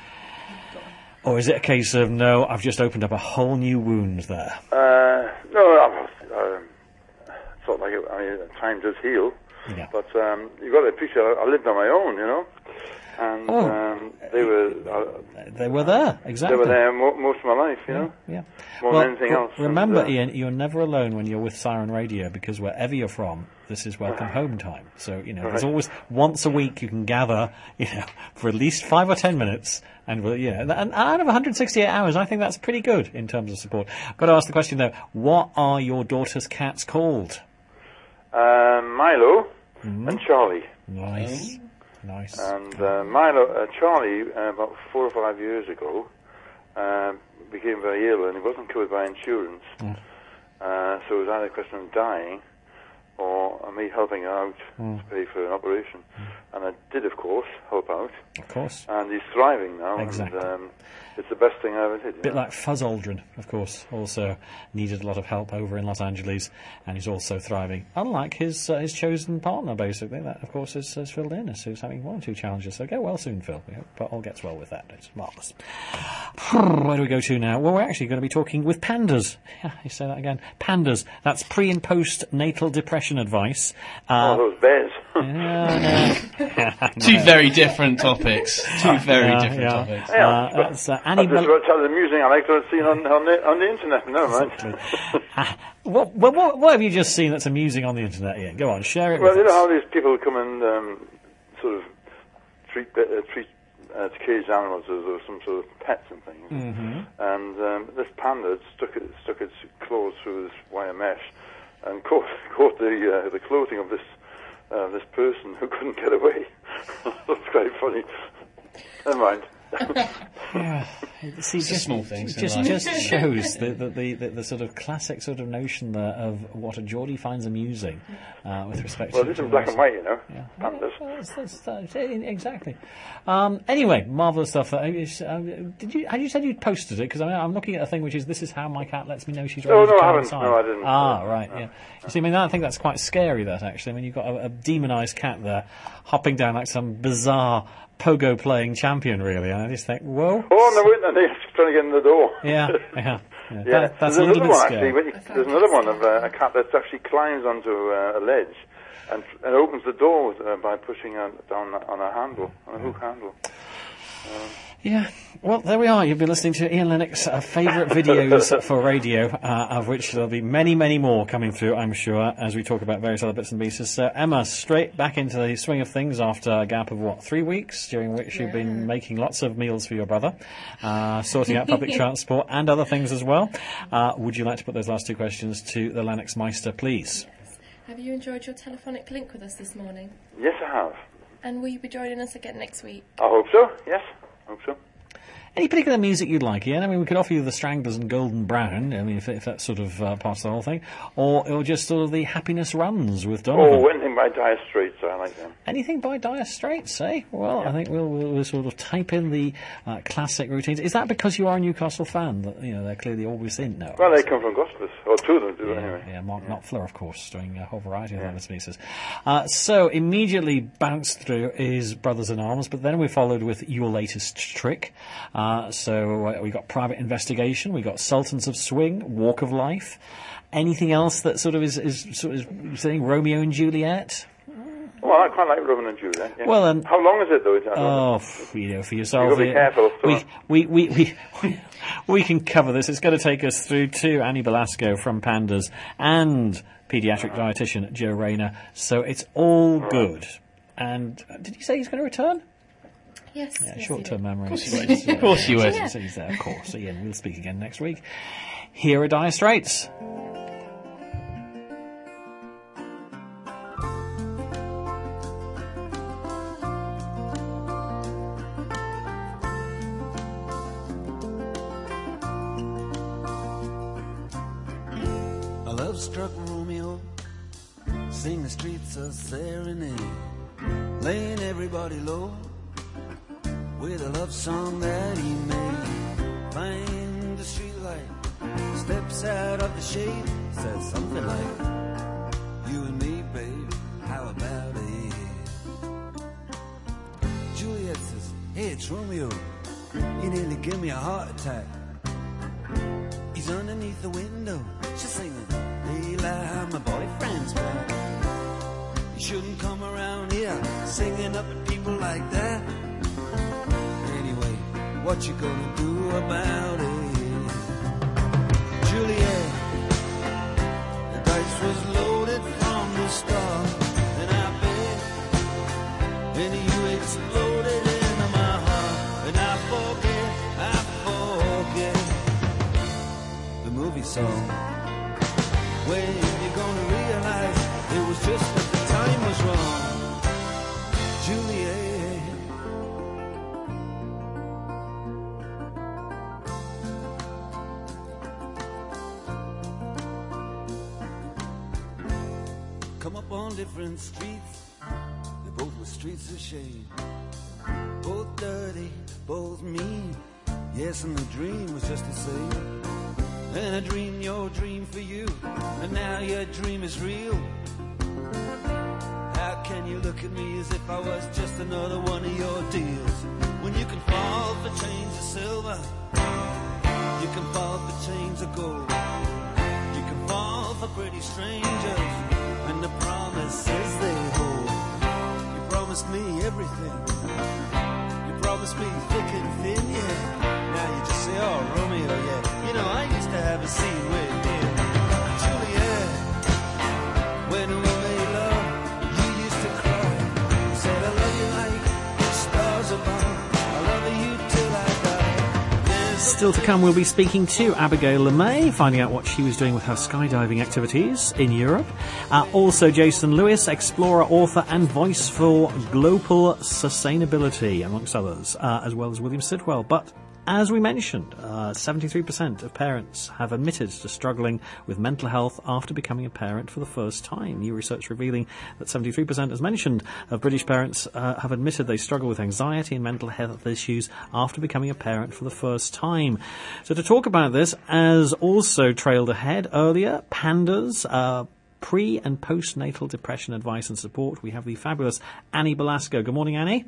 Or is it a case of, no, I've just opened up a whole new wound there? Uh, no, I, I, I felt like it, I I, time does heal. Yeah. But um, you've got to appreciate, I, I lived on my own, you know, and Oh. um, they were uh, They were there, exactly. they were there mo- most of my life, you know, Yeah. more Well, than anything re- else. remember, And, uh, Ian, you're never alone when you're with Siren Radio, because wherever you're from, this is welcome home time. So, you know, there's Right. always once a week you can gather, you know, for at least five or ten minutes, and we'll, you know, and out of one hundred sixty-eight hours, I think that's pretty good in terms of support. I've got to ask the question though: what are your daughter's cats called? uh, Milo Mm-hmm. and Charlie. Nice, nice. And uh, Milo, uh, Charlie, uh, about four or five years ago, uh, became very ill, and he wasn't covered by insurance. Mm. Uh, so it was either a question of dying or me helping out Mm. to pay for an operation. And I did, of course, help out. Of course. And he's thriving now. Exactly. And um, it's the best thing I ever did. you Bit know. like Fuzz Aldrin, of course, also needed a lot of help over in Los Angeles, and he's also thriving. Unlike his uh, his chosen partner, basically, that of course is, is Phil Dennis, who's having one or two challenges. So go well soon, Phil. We hope all gets well with that. It's marvellous. Where do we go to now? Well, we're actually going to be talking with pandas. Yeah, you say that again. Pandas. That's pre and post natal depression advice. Uh, Oh, those bears. yeah, no. Two very different topics. Two very Yeah, different yeah. topics. Yeah, Uh, but that's, uh, I Annie just Mel- about tell the music I like to see on, on, the, on the internet. No, mind. Ah, what, what, what, what have you just seen that's amusing on the internet, Ian? Go on, share it Well, with you know us. how these people come and um, sort of treat uh, treat uh, caged animals as though some sort of pets and things. Mm-hmm. And um, this panda had stuck it, stuck its claws through this wire mesh and caught caught the uh, the clothing of this uh, this person who couldn't get away. That's quite funny. Never mind. Yeah. See, It's the just, small things in just, life. just shows the, the, the, the, the sort of classic sort of notion there of what a Geordie finds amusing uh, with respect Well, to... this to is black and white, you know. Yeah. Pandas. Well, that's, that's, that's, exactly. Um, anyway, marvellous stuff. Uh, is, um, did you? Had you said you'd posted it? Because I mean, I'm looking at a thing which is, this is how my cat lets me know she's ready No, to no, I come haven't. outside. No, I didn't. Ah, No, right, no. yeah. You see, I mean, I think that's quite scary, that, actually. I mean, you've got a, a demonised cat there, hopping down like some bizarre pogo-playing champion, really. And I just think, whoa. Oh, no, wait, no, he's trying to get in the door. Yeah, yeah. yeah. Yeah, That, that's there's a little another bit one scary. actually. When you, there's another one of uh, a cat that actually climbs onto uh, a ledge and, and opens the door with, uh, by pushing uh, down on a handle, on a hook handle. Yeah, well, there we are. You've been listening to Ian Lennox's uh, favourite videos for radio, uh, of which there'll be many, many more coming through, I'm sure, as we talk about various other bits and pieces. So, Emma, straight back into the swing of things after a gap of, what, three weeks, during which you've been making lots of meals for your brother, uh, sorting out public transport and other things as well. Uh, would you like to put those last two questions to the Lennox Meister, please? Have you enjoyed your telephonic link with us this morning? Yes, I have. And will you be joining us again next week? I hope so. Yes, I hope so. Any particular music you'd like, Ian? I mean, we could offer you the Stranglers and Golden Brown, I mean, if, if that's sort of uh, part of the whole thing. Or, or just sort of the Happiness Runs with Donovan. Oh, anything by Dire Straits, I like them. Anything by Dire Straits, eh? Well, I think we'll, we'll, we'll sort of type in the uh, classic routines. Is that because you are a Newcastle fan? That, you know, they're clearly always in now. Well, they come from Gospers, or two of them do Yeah, anyway. yeah, Mark Knopfler, of course, doing a whole variety of other pieces. Uh, so, immediately bounced through is Brothers in Arms, but then we followed with Your Latest Trick. Uh, so, uh, we got Private Investigation, we got Sultans of Swing, Walk of Life. Anything else that sort of is, is sort of saying Romeo and Juliet? Well, I quite like Romeo and Juliet. Yeah. Well, um, how long is it though? I don't know. Oh, f- you know, for yourself. You've got to be uh, careful, so- We, we, we, we, we, we can cover this. It's going to take us through to Annie Belasco from Pandas and paediatric dietitian Joe Rayner. So it's all good. And uh, did you say he's going to return? Yes. Yeah, yes, short-term you memory. Of course you would. Of course you would. So, so he's there, of course. So, yeah, we'll speak again next week. Here are Dire Straits. A love-struck Romeo sing the streets of serenade, laying everybody low with a love song that he made. Find the streetlight, steps out of the shade, says something like, "You and me, babe, how about it?" Juliet says, "Hey, it's Romeo, you nearly give me a heart attack." He's underneath the window, she's singing, "Hey, lie, my boyfriend's back." shouldn't come around here singing up at people like that. Anyway, what you gonna do about it? Juliet, the dice was loaded from the start, and I bet, and you exploded into my heart, and I forget, I forget the movie song. When you're gonna realize it was just that the time was wrong, Juliet. Come up on different streets, they both were streets of shame. Both dirty, both mean, yes, and the dream was just the same. And I dreamed your dream for you, and now your dream is real. How can you look at me as if I was just another one of your deals? When you can fall for chains of silver, you can fall for chains of gold, you can fall for pretty strangers and the promises they hold. You promised me everything, you promised me thick and thin, yeah. Now you just say, oh, Romeo, yeah. You know, I used to have a scene with him. Juliet, when we made love, you used to cry. You said, I love you like the stars above. I love you till I die. There's Still to come, we'll be speaking to Abigail LeMay, finding out what she was doing with her skydiving activities in Europe. Uh, also, Jason Lewis, explorer, author, and voice for global sustainability, amongst others, uh, as well as William Sidwell. But as we mentioned, uh, seventy-three percent of parents have admitted to struggling with mental health after becoming a parent for the first time. New research revealing that seventy-three percent, as mentioned, of British parents uh, have admitted they struggle with anxiety and mental health issues after becoming a parent for the first time. So to talk about this, as also trailed ahead earlier, Pandas, uh, pre- and postnatal depression advice and support, we have the fabulous Annie Belasco. Good morning, Annie.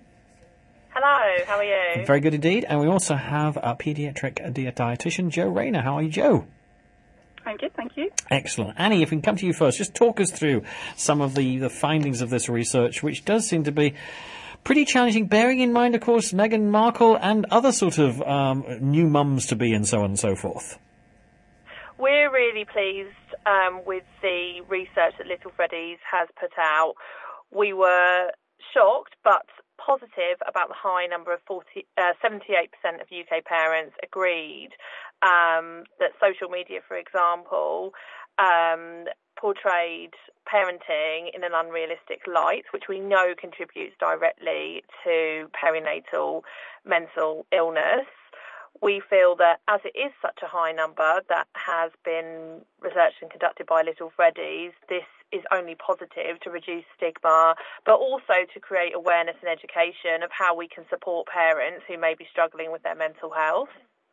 Hello, how are you? Very good indeed. And we also have our paediatric dietitian, Jo Rayner. How are you, Jo? I'm good, thank you. Excellent. Annie, if we can come to you first, just talk us through some of the, the findings of this research, which does seem to be pretty challenging, bearing in mind, of course, Meghan Markle and other sort of um, new mums-to-be and so on and so forth. We're really pleased um, with the research that Little Freddy's has put out. We were shocked, but positive about the high number of forty, uh, seventy-eight percent of U K parents agreed um, that social media, for example, um, portrayed parenting in an unrealistic light, which we know contributes directly to perinatal mental illness. We feel that as it is such a high number that has been researched and conducted by Little Freddy's, this is only positive to reduce stigma, but also to create awareness and education of how we can support parents who may be struggling with their mental health.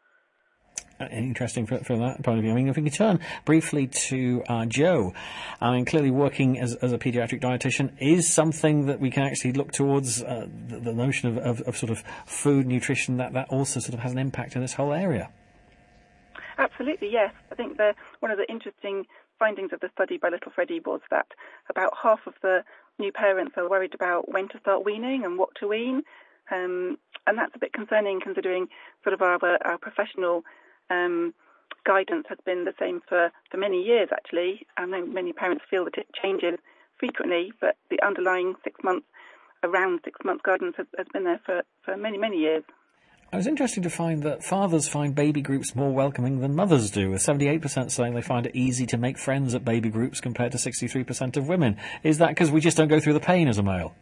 Uh, interesting from, from that point of view. I mean, if we could turn briefly to uh, Jo, I mean, clearly working as, as a paediatric dietitian is something that we can actually look towards uh, the, the notion of, of, of sort of food, nutrition, that, that also sort of has an impact in this whole area. Absolutely, yes. I think the, one of the interesting findings of the study by Little Freddy was that about half of the new parents are worried about when to start weaning and what to wean. Um, and that's a bit concerning considering sort of our, our professional Um, guidance has been the same for, for many years, actually. I know many parents feel that it changes frequently, but the underlying six months, around six months guidance has, has been there for, for many, many years. It was interesting to find that fathers find baby groups more welcoming than mothers do, with seventy-eight percent saying they find it easy to make friends at baby groups compared to sixty-three percent of women. Is that because we just don't go through the pain as a male?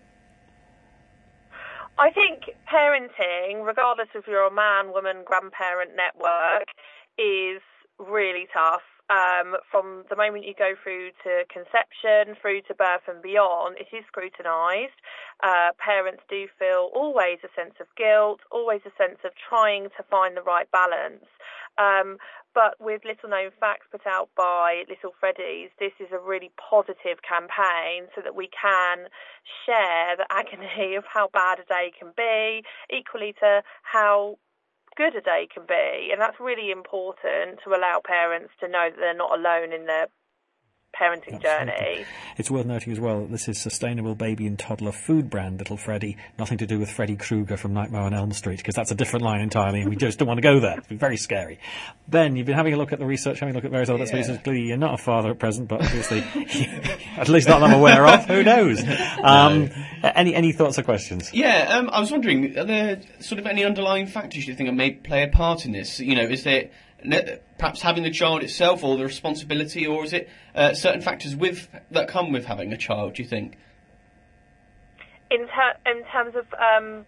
I think parenting, regardless if you're a man, woman, grandparent network, is really tough. Um, from the moment you go through to conception, through to birth and beyond, it is scrutinised. Uh, parents do feel always a sense of guilt, always a sense of trying to find the right balance. Um, but with Little Known Facts put out by Little Freddy's, this is a really positive campaign so that we can share the agony of how bad a day can be, equally to how good a day can be. And that's really important to allow parents to know that they're not alone in their parenting journey. It's worth noting as well that this is sustainable baby and toddler food brand Little Freddy, nothing to do with Freddy Krueger from Nightmare on Elm Street, because that's a different line entirely, and we just don't want to go there. It's very scary. Ben, you've been having a look at the research, having a look at various other Yeah. research. Clearly, you're not a father at present, but obviously, at least not that I'm aware of. Who knows? Um, any any thoughts or questions? Yeah, um, I was wondering, are there sort of any underlying factors you think may play a part in this? You know, is there ne- perhaps having the child itself, or the responsibility, or is it uh, certain factors with that come with having a child, do you think? In, ter- in terms of um,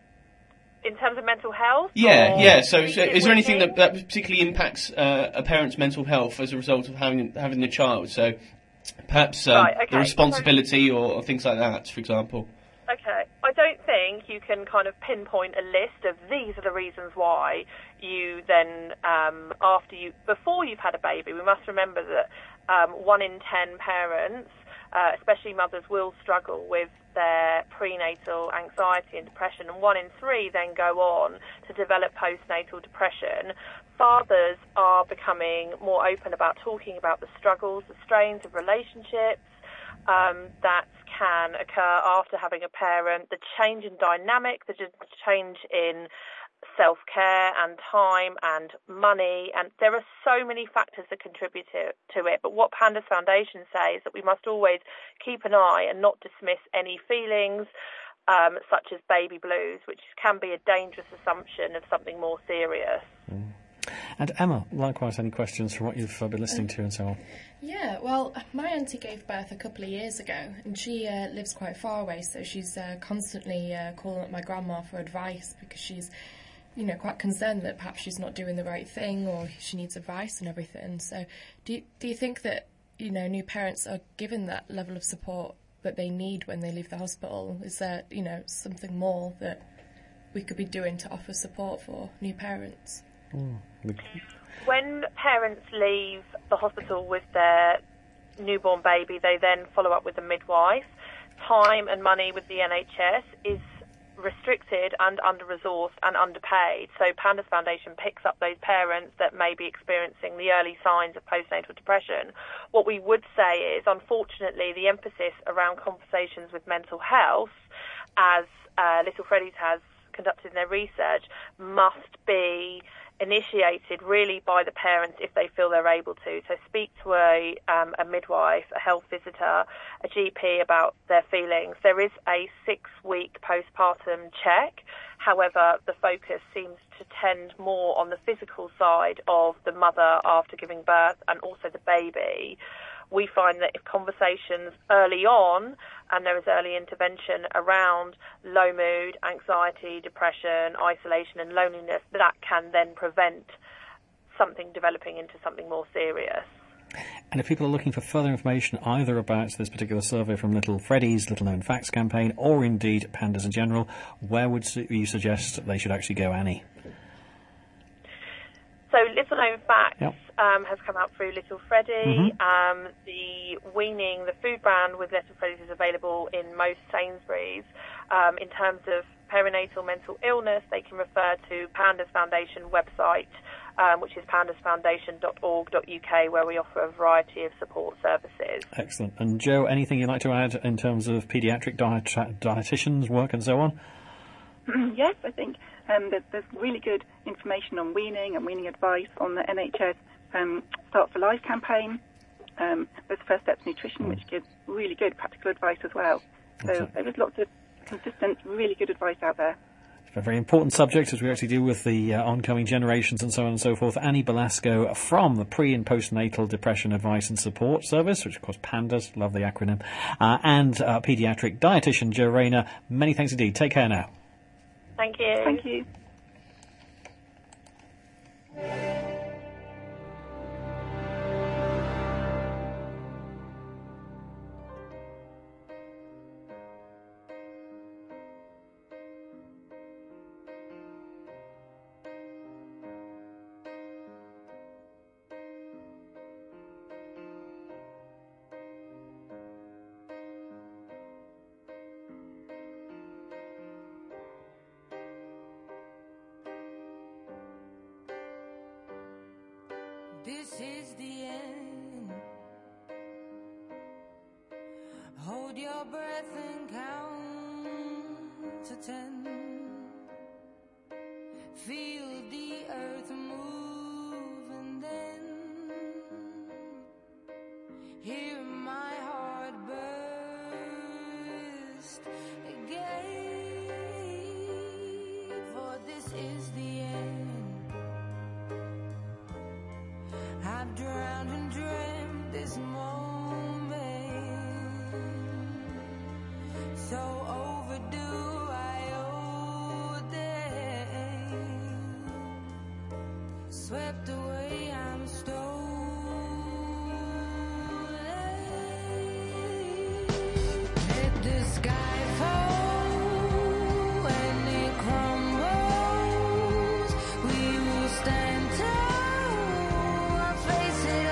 in terms of mental health? Yeah, or yeah. So, so it is there would anything be? that, that particularly impacts uh, a parent's mental health as a result of having having the child? So perhaps um, Right, okay. the responsibility or, or things like that, for example. Okay. I don't think you can kind of pinpoint a list of these are the reasons why you then, um, after you, before you've had a baby, we must remember that um, one in ten parents, uh, especially mothers, will struggle with their prenatal anxiety and depression, and one in three then go on to develop postnatal depression. Fathers are becoming more open about talking about the struggles, the strains of relationships, Um, that can occur after having a parent, the change in dynamic, the change in self-care and time and money, and there are so many factors that contribute to, to it. But what Pandas Foundation says is that we must always keep an eye and not dismiss any feelings, um, such as baby blues, which can be a dangerous assumption of something more serious. Mm. And Emma, likewise, any questions from what you've uh, been listening to and so on? Yeah, well, my auntie gave birth a couple of years ago, and she uh, lives quite far away, so she's uh, constantly uh, calling up my grandma for advice because she's, you know, quite concerned that perhaps she's not doing the right thing or she needs advice and everything. So do you, do you think that, you know, new parents are given that level of support that they need when they leave the hospital? Is there, you know, something more that we could be doing to offer support for new parents? Mm. When parents leave the hospital with their newborn baby, they then follow up with a midwife. Time and money with the N H S is restricted and under-resourced and underpaid. So Pandas Foundation picks up those parents that may be experiencing the early signs of postnatal depression. What we would say is, unfortunately, the emphasis around conversations with mental health, as uh, Little Freddy's has conducted in their research, must be initiated really by the parents if they feel they're able to. So speak to a, um, a midwife, a health visitor, a G P about their feelings. There is a six-week postpartum check. However, the focus seems to tend more on the physical side of the mother after giving birth and also the baby. We find that if conversations early on and there is early intervention around low mood, anxiety, depression, isolation and loneliness, that can then prevent something developing into something more serious. And if people are looking for further information either about this particular survey from Little Freddy's Little Known Facts campaign or indeed Pandas in general, where would you suggest they should actually go, Annie? So Little Known Facts yep. um, has come out through Little Freddy. Mm-hmm. Um, the Weaning, the food brand with Little Freddy's is available in most Sainsbury's. Um, in terms of perinatal mental illness, they can refer to Pandas Foundation website, um, which is pandas foundation dot org dot U K, where we offer a variety of support services. Excellent. And Joe, anything you'd like to add in terms of paediatric diet- dietitians' work and so on? Yes, I think um, there's, there's really good information on weaning and weaning advice on the N H S um, Start for Life campaign. Um, there's First Steps Nutrition, which gives really good practical advice as well. So there is lots of consistent, really good advice out there. A very important subject as we actually deal with the uh, oncoming generations and so on and so forth. Annie Belasco from the Pre and Postnatal Depression Advice and Support Service, which of course Pandas, love the acronym, uh, and uh, paediatric dietitian Joe Rayner. Many thanks indeed. Take care now. Thank you. Thank you. This is the end. Hold your breath and count to ten. Feel the earth move and then hear my heart burst again. For this is the end. I've drowned and dreamt this moment, so overdue I owe them. Swept away, I'm stolen. Let the sky fall and it crumbles. We will stand tall, face it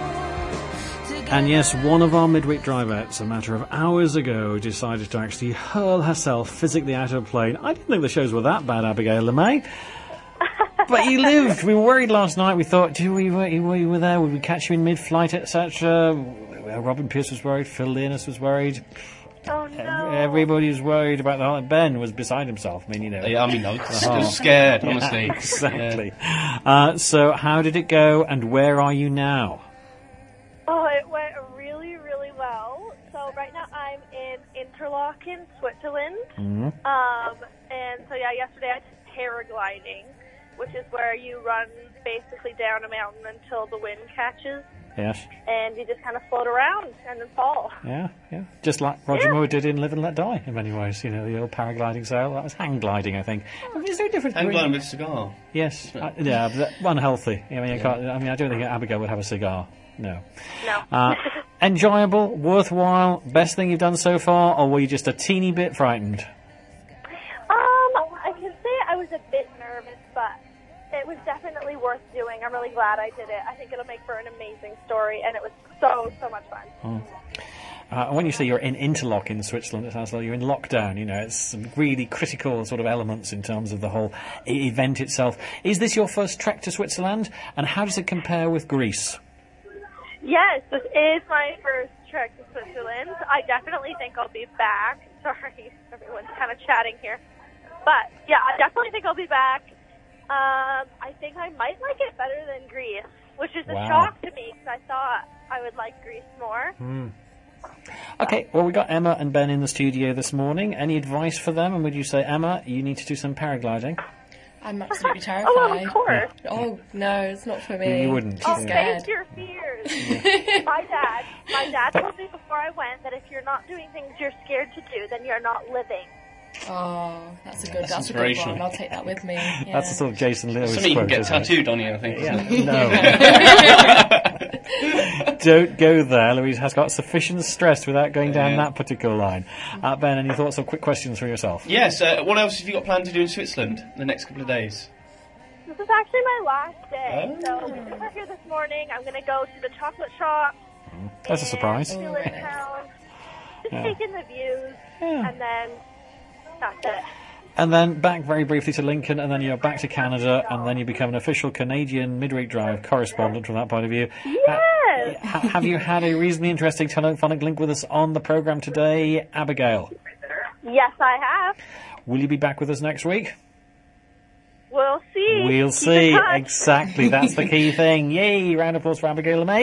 all. And yes, one of our midweek drive-outs a matter of hours ago decided to actually hurl herself physically out of a plane. I didn't think the shows were that bad, Abigail LeMay. But you lived. We were worried last night. We thought, do we were you, were you were there? Would we catch you in mid-flight, et cetera? Robin Pierce was worried. Phil Leonard was worried. Oh no! Everybody was worried about the whole. Ben was beside himself. I mean, you know. Yeah, I mean, I was still scared, honestly. Yeah, exactly. Yeah. Uh, so, how did it go, and where are you now? Oh, it went really, really well. So right now I'm in Interlaken, Switzerland. Mm-hmm. Um, and so yeah, yesterday I did paragliding, which is where you run basically down a mountain until the wind catches. Yes. And you just kind of float around and then fall. Yeah, yeah. Just like Roger Yeah. Moore did in Live and Let Die, in many ways. You know, the old paragliding sail. That was hang gliding, I think. I mean, is there a difference? Hang between- gliding with a cigar. Yes. Uh, yeah, but that- unhealthy. I mean, I, can't, I mean, I don't think Abigail would have a cigar. No. No. Uh, enjoyable, worthwhile, best thing you've done so far, or were you just a teeny bit frightened? Um, I can say I was a bit nervous, but it was definitely worth doing. I'm really glad I did it. I think it'll make for an amazing story, and it was so, so much fun. Oh. Uh, when you say you're in Interlaken in Switzerland, it sounds like you're in lockdown. You know, it's some really critical sort of elements in terms of the whole e- event itself. Is this your first trek to Switzerland, and how does it compare with Greece? Yes, this is my first trek to Switzerland. I definitely think I'll be back. Sorry, everyone's kind of chatting here. But, yeah, I definitely think I'll be back. Um, I think I might like it better than Greece, which is a Wow. shock to me because I thought I would like Greece more. Hmm. Okay, well, we got Emma and Ben in the studio this morning. Any advice for them? And would you say, Emma, you need to do some paragliding? I'm absolutely terrified. Oh, of course. Oh, no, it's not for me. You wouldn't. Too Oh, scared. face your fears. my dad, my dad told me before I went that if you're not doing things you're scared to do, then you're not living. Oh, that's a good, That's that's a good inspirational. one. I'll take that with me. Yeah. That's the sort of Jason Lewis Something you can quote, get isn't it? tattooed on you, I think. Yeah, isn't it? no. Don't go there. Louise has got sufficient stress without going down Yeah. that particular line. Uh, Ben, any thoughts or quick questions for yourself? Yes, uh, what else have you got planned to do in Switzerland the next couple of days? This is actually my last day. Oh. So we are here this morning. I'm going to go to the chocolate shop. That's a surprise. Still in town. Just Yeah. take in the views. Yeah. And then that's it. And then back very briefly to Lincoln, and then you're back to Canada, and then you become an official Canadian Midweek Drive correspondent from that point of view. Yes! Ha- have you had a reasonably interesting telephonic link with us on the programme today, Abigail? Yes, I have. Will you be back with us next week? We'll see. We'll Keep see. in touch. Exactly. That's the key thing. Yay! Round of applause for Abigail LeMay.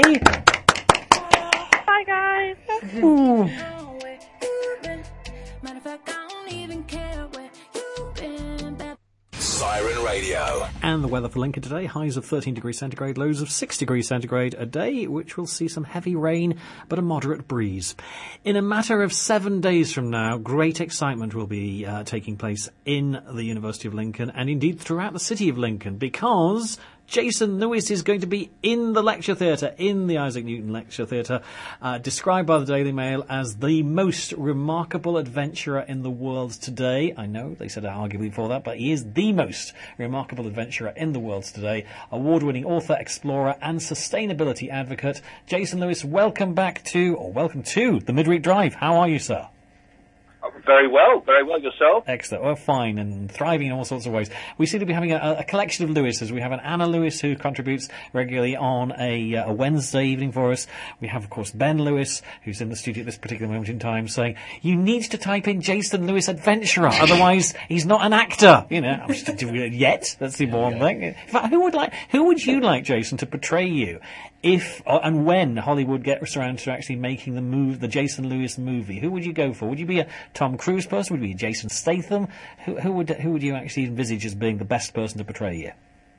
Bye, guys. Ooh. Matter of fact, I don't even care where you've been. Back Siren Radio. And the weather for Lincoln today, highs of thirteen degrees centigrade, lows of six degrees centigrade a day, which will see some heavy rain, but a moderate breeze. In a matter of seven days from now, great excitement will be uh, taking place in the University of Lincoln, and indeed throughout the city of Lincoln, because Jason Lewis is going to be in the lecture theatre, in the Isaac Newton Lecture Theatre, uh, described by the Daily Mail as the most remarkable adventurer in the world today. I know, they said it arguably before that, but he is the most remarkable adventurer in the world today. Award-winning author, explorer and sustainability advocate. Jason Lewis, welcome back to, or welcome to, the Midweek Drive. How are you, sir? I'm Very well, very well. Yourself? Excellent. Well, fine and thriving in all sorts of ways. We seem to be having a, a collection of Lewises. We have an Anna Lewis who contributes regularly on a, uh, a Wednesday evening for us. We have, of course, Ben Lewis, who's in the studio at this particular moment in time, saying, you need to type in Jason Lewis Adventurer, otherwise he's not an actor. You know, yet. That's the important thing. In fact, who would like, who would you like, Jason, to portray you if uh, and when Hollywood gets around to actually making the move, the Jason Lewis movie? Who would you go for? Would you be a Tom Cruise person? Would you be a Jason Statham? Who, who would who would you actually envisage as being the best person to portray you?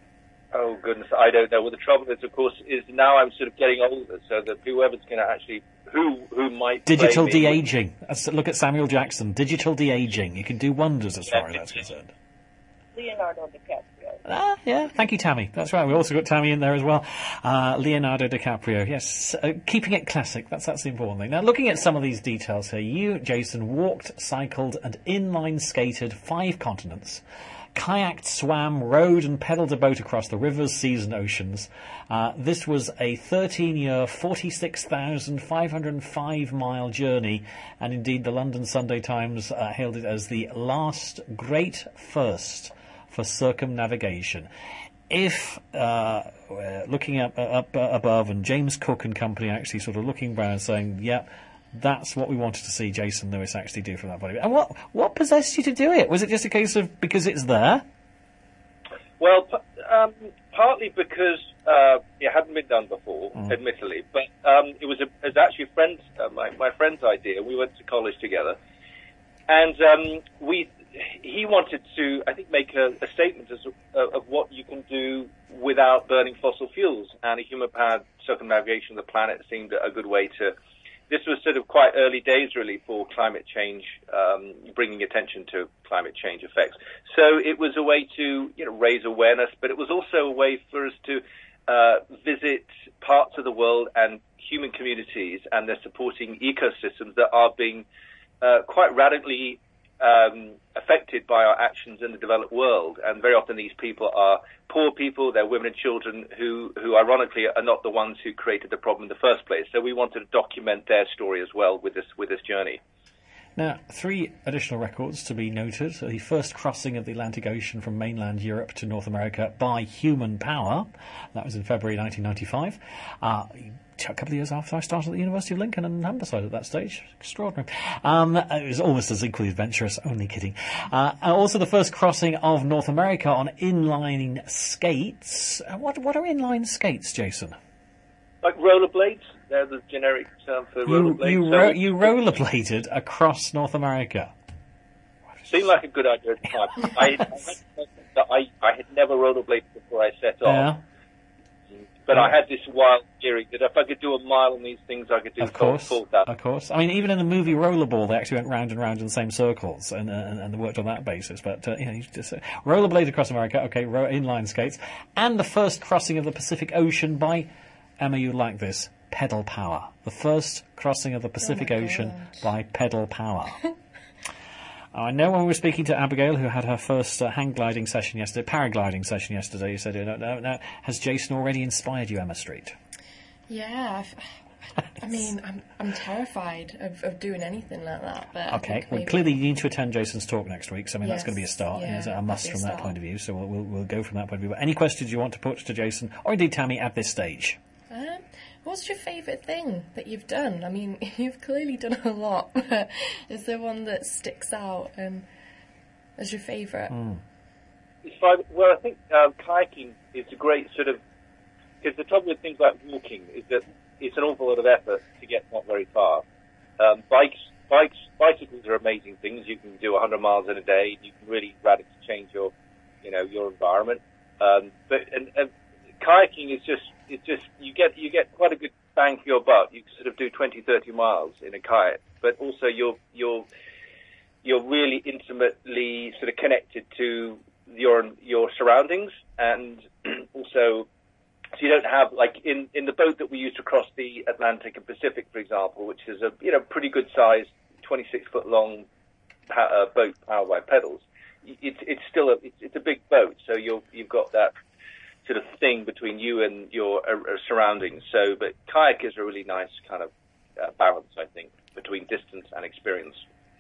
Oh goodness, I don't know. Well, the trouble is, of course, is now I'm sort of getting older, so that whoever's going to actually who who might digital play me de-aging. Would... Look at Samuel Jackson. Digital de-aging. You can do wonders as far as that's concerned. Leonardo DiCaprio. Ah, yeah, thank you, Tammy. That's right, we also got Tammy in there as well. Uh, Leonardo DiCaprio, yes. Uh, keeping it classic, that's, that's the important thing. Now, looking at some of these details here, you, Jason, walked, cycled and inline skated five continents, kayaked, swam, rowed and pedalled a boat across the rivers, seas and oceans. Uh, this was a thirteen-year, forty-six thousand five hundred five mile journey, and indeed the London Sunday Times uh, hailed it as the last great first for circumnavigation. If uh, looking up, up uh, above, and James Cook and company actually sort of looking around saying, yep, that's what we wanted to see Jason Lewis actually do from that point of view. And what, what possessed you to do it? Was it just a case of because it's there? Well, um, partly because uh, it hadn't been done before, mm. admittedly, but um, it was a, it was actually a friend, uh, my, my friend's idea. We went to college together, and um, we he wanted to, I think, make a, a statement as, uh, of what you can do without burning fossil fuels, and a human-powered circumnavigation of the planet seemed a good way to. This was sort of quite early days, really, for climate change, um, bringing attention to climate change effects. So it was a way to, you know, raise awareness, but it was also a way for us to uh, visit parts of the world and human communities and their supporting ecosystems that are being uh, quite radically um, affected by our actions in the developed world. And very often these people are poor people, they're women and children who, who ironically are not the ones who created the problem in the first place. So we wanted to document their story as well with this with this journey. Now, three additional records to be noted. The first crossing of the Atlantic Ocean from mainland Europe to North America by human power. That was in February nineteen ninety-five. Uh, a couple of years after I started at the University of Lincoln and Humberside at that stage. Extraordinary. Um, it was almost as equally adventurous, only kidding. Uh, also the first crossing of North America on inline skates. Uh, what, what are inline skates, Jason? Like rollerblades. They're the generic term for you, rollerblades. You, ro- you rollerbladed across North America. Seemed like a good idea at the time. I, I, I, I had never rollerbladed before I set off. Yeah. But I had this wild theory that if I could do a mile on these things, I could do of course, full that. Of course. I mean, even in the movie Rollerball, they actually went round and round in the same circles, and uh, and they worked on that basis. But, uh, you know, you just uh, rollerblade across America, okay, ro- inline skates, and the first crossing of the Pacific Ocean by, Emma, you like this, pedal power. The first crossing of the Pacific oh Ocean by pedal power. I know when we were speaking to Abigail, who had her first uh, hang gliding session yesterday, paragliding session yesterday, you said, no, no, no. Has Jason already inspired you, Emma Street? Yeah, I've, I mean, I'm I'm terrified of, of doing anything like that. But okay, well, clearly you need to attend Jason's talk next week, so I mean, yes, that's going to be a start, yeah, it's a must from start. that point of view, so we'll, we'll, we'll go from that point of view. But any questions you want to put to Jason, or indeed Tammy, at this stage? Um, what's your favourite thing that you've done? I mean, you've clearly done a lot. Is there one that sticks out um, as your favourite? Mm. Well, I think um, kayaking is a great sort of... Because the trouble with things like walking is that it's an awful lot of effort to get not very far. Um, bikes, bikes, bicycles are amazing things. You can do one hundred miles in a day. You can really radically change your, you know, your environment. Um, but and, and kayaking is just... It's just you get you get quite a good bang for your buck. You can sort of do twenty, thirty miles in a kayak, but also you're you're you're really intimately sort of connected to your your surroundings, and also so you don't have like in in the boat that we used to cross the Atlantic and Pacific, for example, which is a you know pretty good sized twenty-six foot long uh, boat powered by pedals. It's it's still a it's, it's a big boat, so you're you've got that sort of thing between you and your uh, surroundings. So, but kayak is a really nice kind of uh, balance, I think, between distance and experience.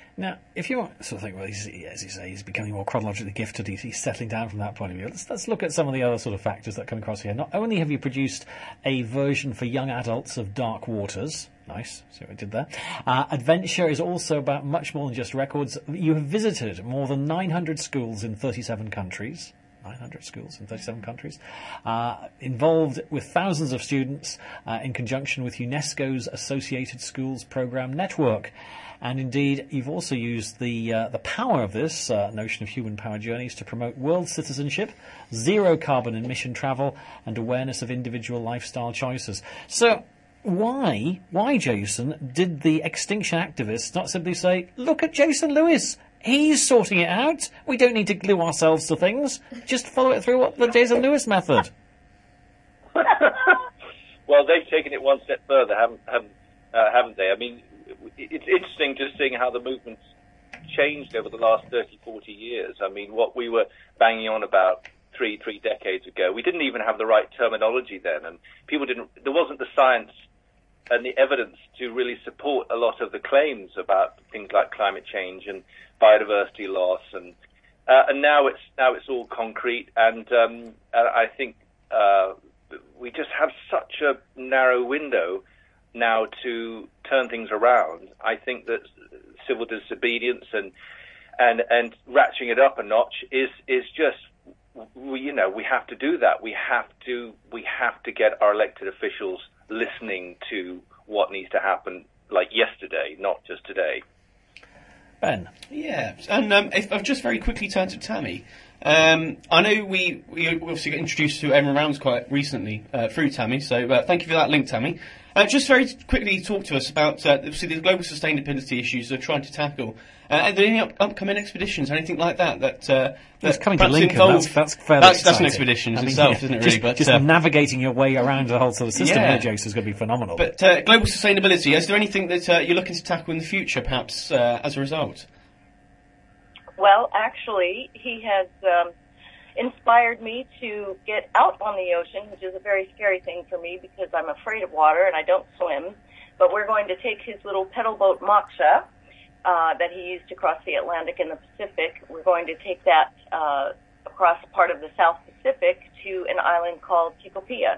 Now, if you want sort of think, well, he's, as you say, he's becoming more chronologically gifted, he's, he's settling down from that point of view, let's, let's look at some of the other sort of factors that come across here. Not only have you produced a version for young adults of Dark Waters, nice, see what I did there, uh, Adventure is also about much more than just records. You have visited more than nine hundred schools in thirty-seven countries. nine hundred schools in thirty-seven countries, uh, involved with thousands of students uh, in conjunction with UNESCO's Associated Schools Programme Network. And indeed, you've also used the uh, the power of this uh, notion of human power journeys to promote world citizenship, zero carbon emission travel, and awareness of individual lifestyle choices. So, why, why, Jason, did the extinction activists not simply say, look at Jason Lewis, he's sorting it out, we don't need to glue ourselves to things, just follow it through what the Jason Lewis method? Well, they've taken it one step further, haven't, haven't, uh, haven't they? I mean, it's interesting just seeing how the movement's changed over the last thirty, forty years. I mean, what we were banging on about three, three decades ago, we didn't even have the right terminology then, and people didn't, there wasn't the science and the evidence to really support a lot of the claims about things like climate change and biodiversity loss, and uh, and now it's now it's all concrete, and um, I think uh, we just have such a narrow window now to turn things around. I think that civil disobedience and and and ratcheting it up a notch is is just, we, you know, we have to do that. We have to we have to get our elected officials listening to what needs to happen, like yesterday, not just today. Ben. Yeah, and um, if I've just very quickly turned to Tammy. Um, I know we, we obviously got introduced to Emerald Rounds quite recently uh, through Tammy, so uh, thank you for that link, Tammy. Uh, just very quickly talk to us about uh, obviously the global sustainability issues they're trying to tackle. Uh, are there any up- upcoming expeditions or anything like that that, uh, It's that coming to perhaps Lincoln, involve- that's, that's fairly that's, exciting. that's an expedition I mean, itself, yeah, isn't it, just, really? But, just uh, navigating your way around the whole sort of system Yeah. here, Jason, is going to be phenomenal. But uh, global sustainability, is there anything that uh, you're looking to tackle in the future, perhaps, uh, as a result? Well, actually, he has um, inspired me to get out on the ocean, which is a very scary thing for me because I'm afraid of water and I don't swim. But we're going to take his little pedal boat, Moksha, uh, that he used to cross the Atlantic and the Pacific. We're going to take that uh, across part of the South Pacific to an island called Tikopia.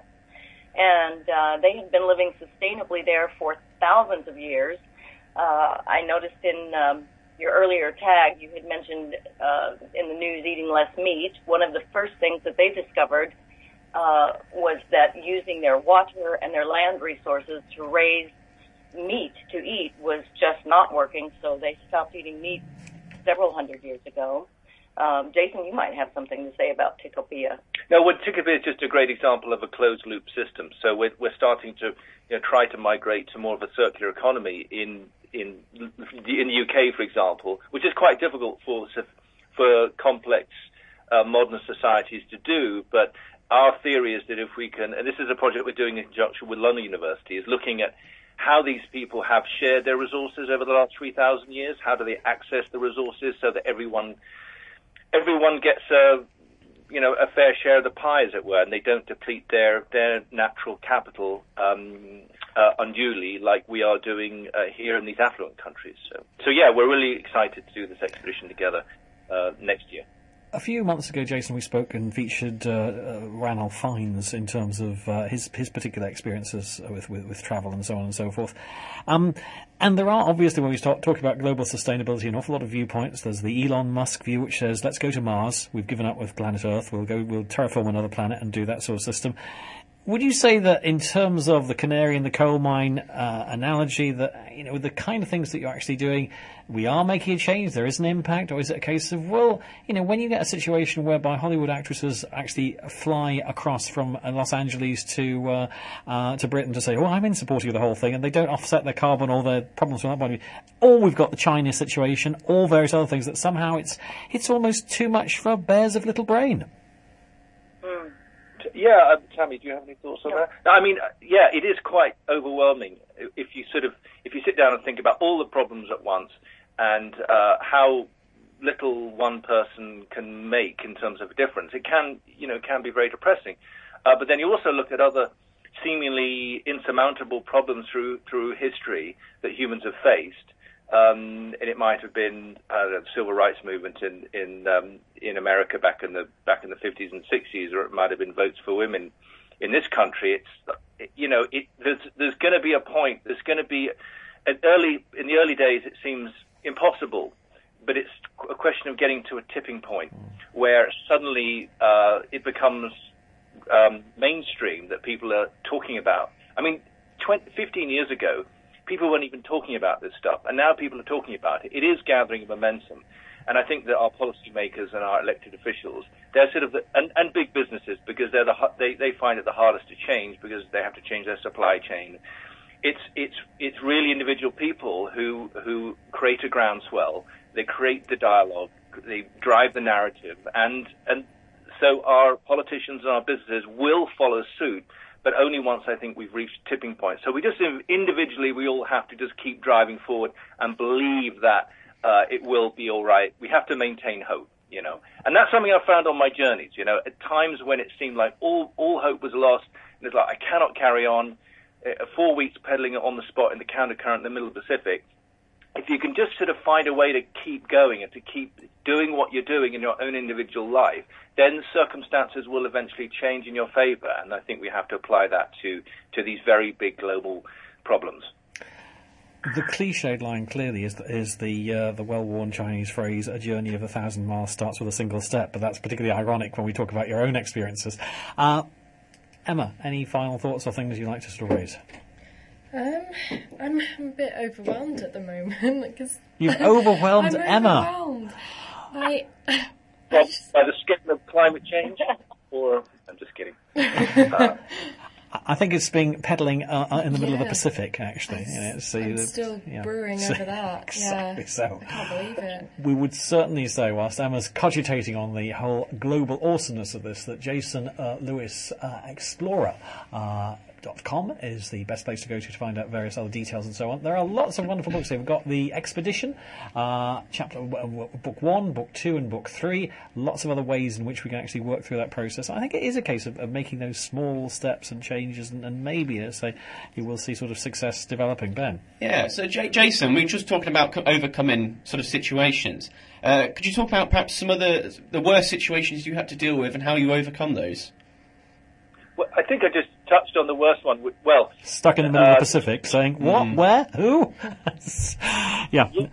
And uh, they have been living sustainably there for thousands of years. Uh, I noticed in um, your earlier tag, you had mentioned uh, in the news eating less meat. One of the first things that they discovered uh, was that using their water and their land resources to raise meat to eat was just not working, so they stopped eating meat several hundred years ago. Um, Jason, you might have something to say about Tikopia. No, well, Tikopia is just a great example of a closed-loop system. So we're, we're starting to you know, try to migrate to more of a circular economy in in in the U K, for example, which is quite difficult for for complex uh, modern societies to do. But our theory is that if we can, and this is a project we're doing in conjunction with London University, is looking at how these people have shared their resources over the last three thousand years. How do they access the resources so that everyone everyone gets a you know a fair share of the pie, as it were, and they don't deplete their their natural capital um, uh, unduly, like we are doing uh, here in these affluent countries. So, so yeah, we're really excited to do this expedition together uh, next year. A few months ago, Jason, we spoke and featured uh, uh, Ranulph Fiennes in terms of uh, his his particular experiences with, with, with travel and so on and so forth. Um, and there are, obviously, when we start talking about global sustainability, an awful lot of viewpoints. There's the Elon Musk view, which says, let's go to Mars. We've given up with planet Earth. We'll go, we'll terraform another planet and do that sort of system. Would you say that in terms of the canary in the coal mine uh, analogy, that, you know, the kind of things that you're actually doing, we are making a change, there is an impact, or is it a case of, well, you know, when you get a situation whereby Hollywood actresses actually fly across from Los Angeles to uh, uh, to Britain to say, well, I'm in support of the whole thing, and they don't offset their carbon or their problems from that point of view, or we've got the China situation, or various other things, that somehow it's it's almost too much for bears of little brain? Yeah, um, Tammy, do you have any thoughts on that? No, I mean, yeah, it is quite overwhelming if you sort of if you sit down and think about all the problems at once and uh, how little one person can make in terms of a difference. It can, you know, can be very depressing. Uh, but then you also look at other seemingly insurmountable problems through through history that humans have faced. Um, and it might have been uh, the civil rights movement in in um, in America back in the back in the fifties and sixties, or it might have been votes for women in this country. It's you know it, there's there's going to be a point. There's going to be an early in the early days. It seems impossible, but it's a question of getting to a tipping point where suddenly uh, it becomes um, mainstream that people are talking about. I mean, twenty, fifteen years ago, people weren't even talking about this stuff, and now people are talking about it. It is gathering momentum, and I think that our policymakers and our elected officials, they're sort of the, and, and big businesses, because they're the they they find it the hardest to change because they have to change their supply chain. It's it's it's really individual people who who create a groundswell. They create the dialogue. They drive the narrative, and and so our politicians and our businesses will follow suit. But only once I think we've reached tipping point. So we just individually, we all have to just keep driving forward and believe that uh, it will be all right. We have to maintain hope, you know. And that's something I found on my journeys, you know. At times when it seemed like all all hope was lost, and it's like I cannot carry on. Uh, four weeks pedaling on the spot in the countercurrent in the middle of the Pacific. If you can just sort of find a way to keep going and to keep doing what you're doing in your own individual life, then circumstances will eventually change in your favor. And I think we have to apply that to, to these very big global problems. The cliched line clearly is the, is the uh, the well-worn Chinese phrase, a journey of a thousand miles starts with a single step, but that's particularly ironic when we talk about your own experiences. Uh, Emma, any final thoughts or things you'd like to sort of raise? Um, I'm a bit overwhelmed at the moment. Cause You've overwhelmed I'm Emma. Overwhelmed. I, By, by the scale of climate change? Or, I'm just kidding. Uh, I think it's being peddling uh, in the middle yeah. of the Pacific, actually. You know, so I'm the, still yeah. brewing so, over that. Exactly yeah. so. I can't believe it. We would certainly say, whilst Emma's cogitating on the whole global awesomeness of this, that Jason uh, Lewis uh, Explorer uh, dot com is the best place to go to to find out various other details and so on. There are lots of wonderful books here. We've got The Expedition, uh, chapter uh, book one, book two, and book three. Lots of other ways in which we can actually work through that process. I think it is a case of, of making those small steps and changes, and, and maybe, as I say, you will see sort of success developing. Ben? Yeah, so J- Jason, we were just talking about co- overcoming sort of situations. Uh, could you talk about perhaps some of the, the worst situations you had to deal with and how you overcome those? Well, I think I just touched on the worst one. Well, stuck in the middle uh, of the Pacific, saying what, mm. where, who? yeah. yeah.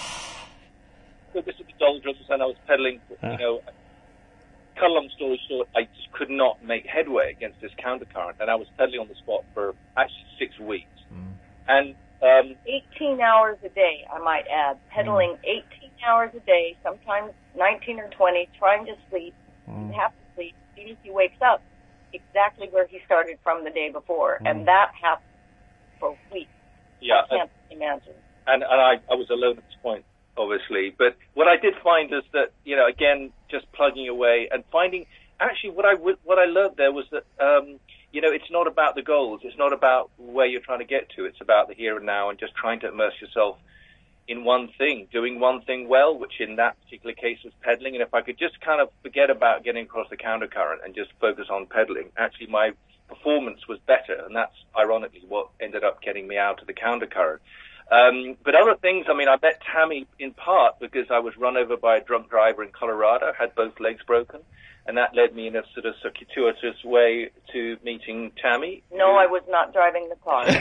So this is the doldrums, and I was pedaling. Uh. You know, cut a long story short, I just could not make headway against this countercurrent, and I was pedaling on the spot for actually six weeks. Mm. And um, eighteen hours a day, I might add, pedaling mm. eighteen hours a day, sometimes nineteen or twenty, trying to sleep. Mm. You have to sleep. As soon as he wakes up, exactly where he started from the day before, Mm. and that happened for weeks. yeah, I can't imagine. and, and I, I was alone at this point, obviously. But what I did find is that, you know, again, just plugging away and finding, actually what I, w- what I learned there was that, um, you know, it's not about the goals. It's not about where you're trying to get to. It's about the here and now and just trying to immerse yourself in one thing, doing one thing well, which in that particular case was pedaling. And if I could just kind of forget about getting across the countercurrent and just focus on pedaling, actually my performance was better. And that's ironically what ended up getting me out of the countercurrent. Um, but other things, I mean, I met Tammy in part because I was run over by a drunk driver in Colorado, had both legs broken. And that led me in a sort of circuitous way to meeting Tammy. No, I was not driving the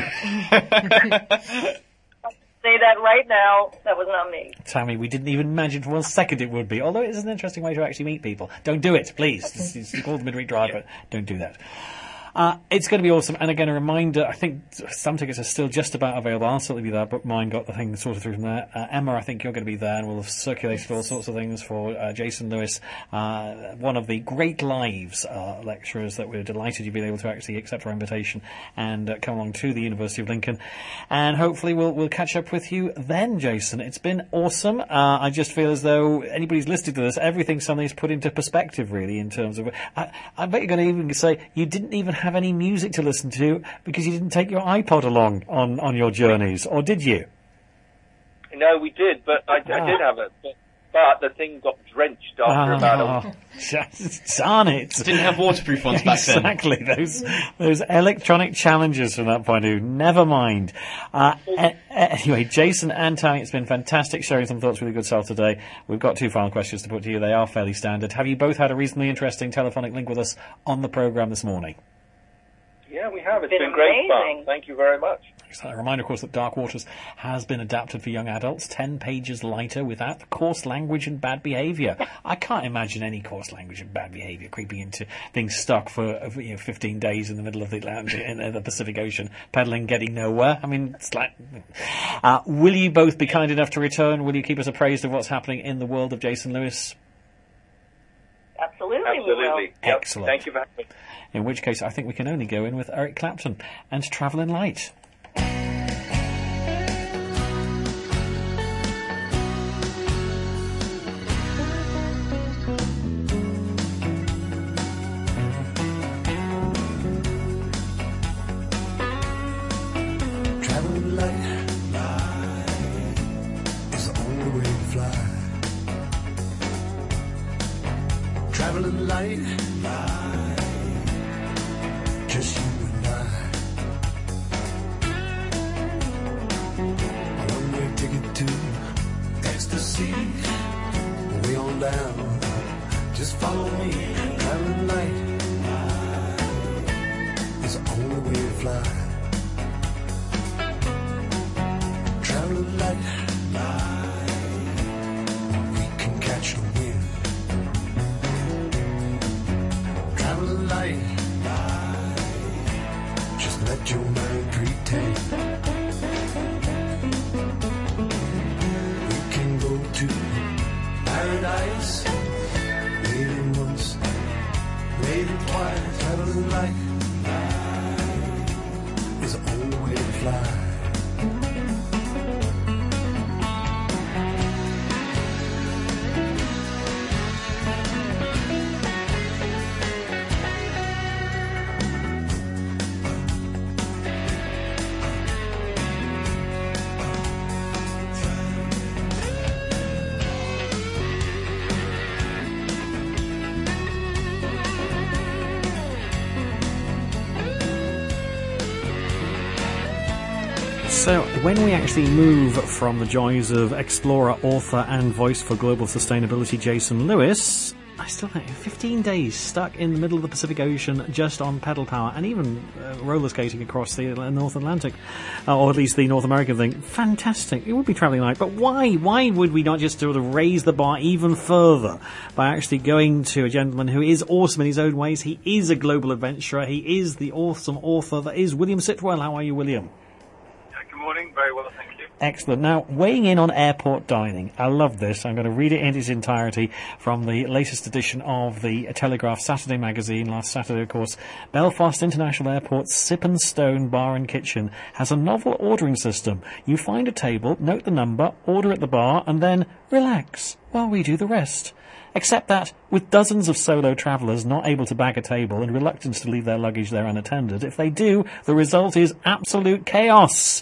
car. Say that right now. That was not me. Tammy, we didn't even imagine for one second it would be. Although it is an interesting way to actually meet people. Don't do it, please. It's, it's called the Midweek Drive, but don't do that. Uh, it's going to be awesome. And again, a reminder, I think some tickets are still just about available. I'll certainly be there, but mine got the thing sorted through from there. Uh, Emma, I think you're going to be there, and we'll have circulated all sorts of things for uh, Jason Lewis, uh, one of the Great Lives uh, lecturers that we're delighted you've been able to actually accept our invitation and uh, come along to the University of Lincoln. And hopefully we'll we'll catch up with you then, Jason. It's been awesome. Uh, I just feel as though anybody's listening to this, everything suddenly is put into perspective, really, in terms of... I, I bet you're going to even say you didn't even have any music to listen to because you didn't take your iPod along on, on your journeys, or did you? No, we did, but I, ah. I did have it. But but the thing got drenched after Oh, about a darn it. Didn't have waterproof ones back then. Exactly, those those electronic challenges from that point of view. Never mind. Uh, a- anyway, Jason and Tammy, it's been fantastic sharing some thoughts with your good self today. We've got two final questions to put to you. They are fairly standard. Have you both had a reasonably interesting telephonic link with us on the programme this morning? Yeah, we have. It's Been been, great amazing. fun. Thank you very much. So a reminder, of course, that Dark Waters has been adapted for young adults, ten pages lighter, without the coarse language and bad behaviour. I can't imagine any coarse language and bad behaviour creeping into being stuck for uh, you know, fifteen days in the middle of the Atlantic, in the Pacific Ocean, pedaling, getting nowhere. I mean, it's like... Uh, will you both be kind enough to return? Will you keep us appraised of what's happening in the world of Jason Lewis? Absolutely, we will. Absolutely. Yep. Excellent. Thank you for having me. In which case, I think we can only go in with Eric Clapton and Travelling Light. Traveling light, light is the only way to fly. Traveling light, light, just you and I. A one-way ticket to ecstasy, way on down. Just follow me. Traveling light, light is the only way to fly. Traveling light, light, we can catch the wind. Traveling light, light, just let your mind pretend. We can go to paradise, waiting once, waiting twice. Traveling light, light is the only way to fly. So, when we actually move from the joys of explorer, author and voice for global sustainability Jason Lewis, I still think fifteen days stuck in the middle of the Pacific Ocean just on pedal power and even uh, roller skating across the North Atlantic, uh, or at least the North American thing. Fantastic. It would be travelling light, but why? Why would we not just sort of raise the bar even further by actually going to a gentleman who is awesome in his own ways? He is a global adventurer. He is the awesome author that is William Sitwell. How are you, William? Good morning. Very well, thank you. Excellent. Now, weighing in on airport dining. I love this. I'm going to read it in its entirety from the latest edition of the Telegraph Saturday magazine. Last Saturday, of course, Belfast International Airport's Sip and Stone Bar and Kitchen has a novel ordering system. You find a table, note the number, order at the bar, and then relax while we do the rest. Except that, with dozens of solo travellers not able to bag a table and reluctant to leave their luggage there unattended, if they do, the result is absolute chaos.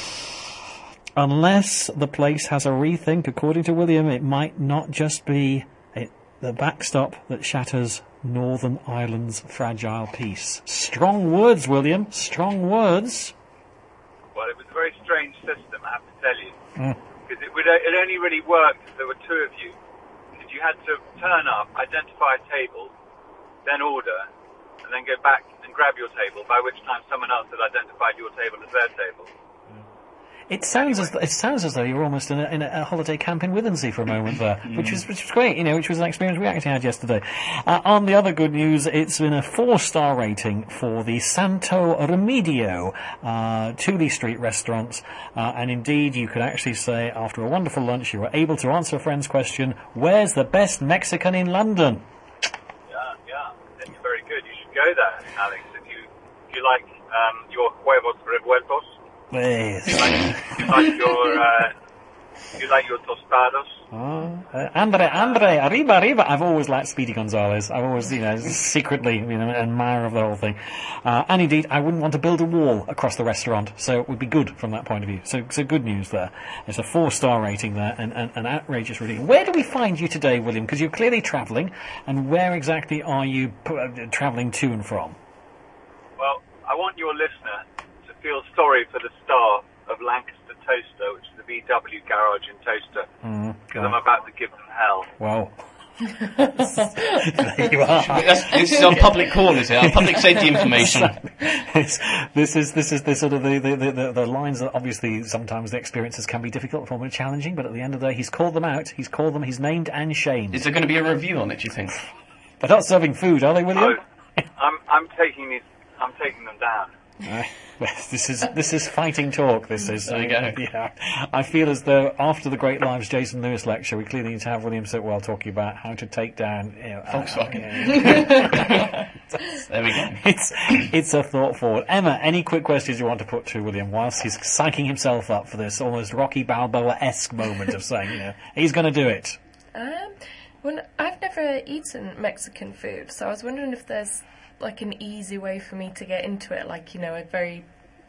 Unless the place has a rethink, according to William, it might not just be a, the backstop that shatters Northern Ireland's fragile peace. Strong words, William. Strong words. Well, it was a very strange system, I have to tell you. Mm. Because it, would, it only really worked if there were two of you. If you had to turn up, identify a table, then order, and then go back and grab your table, by which time someone else had identified your table as their table. It sounds as it sounds as though you're almost in a, in a holiday camp in Withensea for a moment there, which was which was great, you know, which was an experience we actually had yesterday. Uh, on the other good news, it's been a four-star rating for the Santo Remedio uh, Tooley Street restaurant, uh, and indeed, you could actually say after a wonderful lunch, you were able to answer a friend's question: "Where's the best Mexican in London?" Yeah, yeah, it's very good. You should go there, Alex, if you if you like um, your huevos revueltos. Yes. You like, you like your uh, you like your tostados. Ah. Uh, Andre, Andre, arriba, arriba. I've always liked Speedy Gonzales. I've always, you know, secretly, you know, an admirer of the whole thing. Uh, and indeed, I wouldn't want to build a wall across the restaurant, so it would be good from that point of view. So, so good news there. It's a four-star rating there, and, and an outrageous rating. Where do we find you today, William? Because you're clearly travelling, and where exactly are you uh, travelling to and from? Well, I want your listener to feel sorry for the star of Lancaster Toaster, which is the V W garage in Toaster, Mm, because I'm about to give them hell. Wow. There you are. That's, this is our public call, is it? Our public safety information. It's, this is this is the sort of the, the, the, the lines that obviously sometimes the experiences can be difficult for and challenging, but at the end of the day, he's called them out. He's called them. He's named and shamed. Is there going to be a review on it? Do you think? They're not serving food, are they, William? Oh, I'm I'm taking these. I'm taking them down. Uh, this is this is fighting talk. This is. There you go. Yeah, I feel as though after the Great Lives Jason Lewis lecture, we clearly need to have William Sitwell talking about how to take down you know, Volkswagen. Uh, there we go. It's it's a thought forward. Emma, any quick questions you want to put to William whilst he's psyching himself up for this almost Rocky Balboa-esque moment of saying, you know, he's going to do it. Um, well, I've never eaten Mexican food, so I was wondering if there's like an easy way for me to get into it, like, you know, a very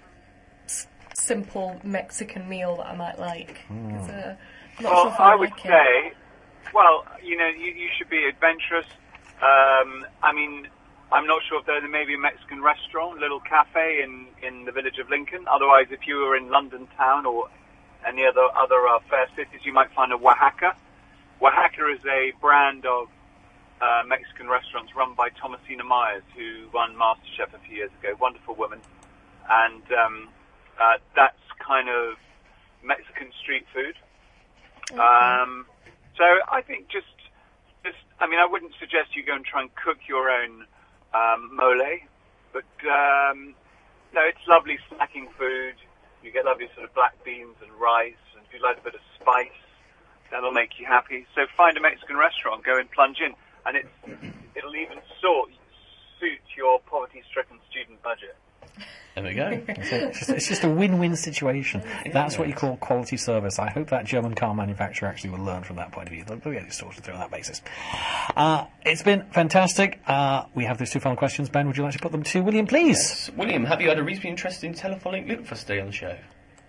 s- simple Mexican meal that I might like. 'Cause, uh, I'm not Well, sure if I, I would like say, it. well, you know, you, you should be adventurous. Um, I mean, I'm not sure if there may be a Mexican restaurant, little cafe in, in the village of Lincoln. Otherwise, if you were in London town or any other other uh, fair cities, you might find a Oaxaca. Oaxaca is a brand of Uh, Mexican restaurants run by Thomasina Myers, who won MasterChef a few years ago. Wonderful woman. And um, uh, that's kind of Mexican street food. Okay. Um, so I think just, just, I mean, I wouldn't suggest you go and try and cook your own um, mole, but um, no, it's lovely snacking food. You get lovely sort of black beans and rice, and if you like a bit of spice, that'll make you happy. So find a Mexican restaurant, go and plunge in. And it's, it'll even sort, suit your poverty-stricken student budget. There we go. It's just, it's just a win-win situation. That's what you call quality service. I hope that German car manufacturer actually will learn from that point of view. They'll get it sorted through on that basis. Uh, it's been fantastic. Uh, we have those two final questions. Ben, would you like to put them to William, please? Yes. William, have you had a reasonably interesting telephonic loop for us today on the show?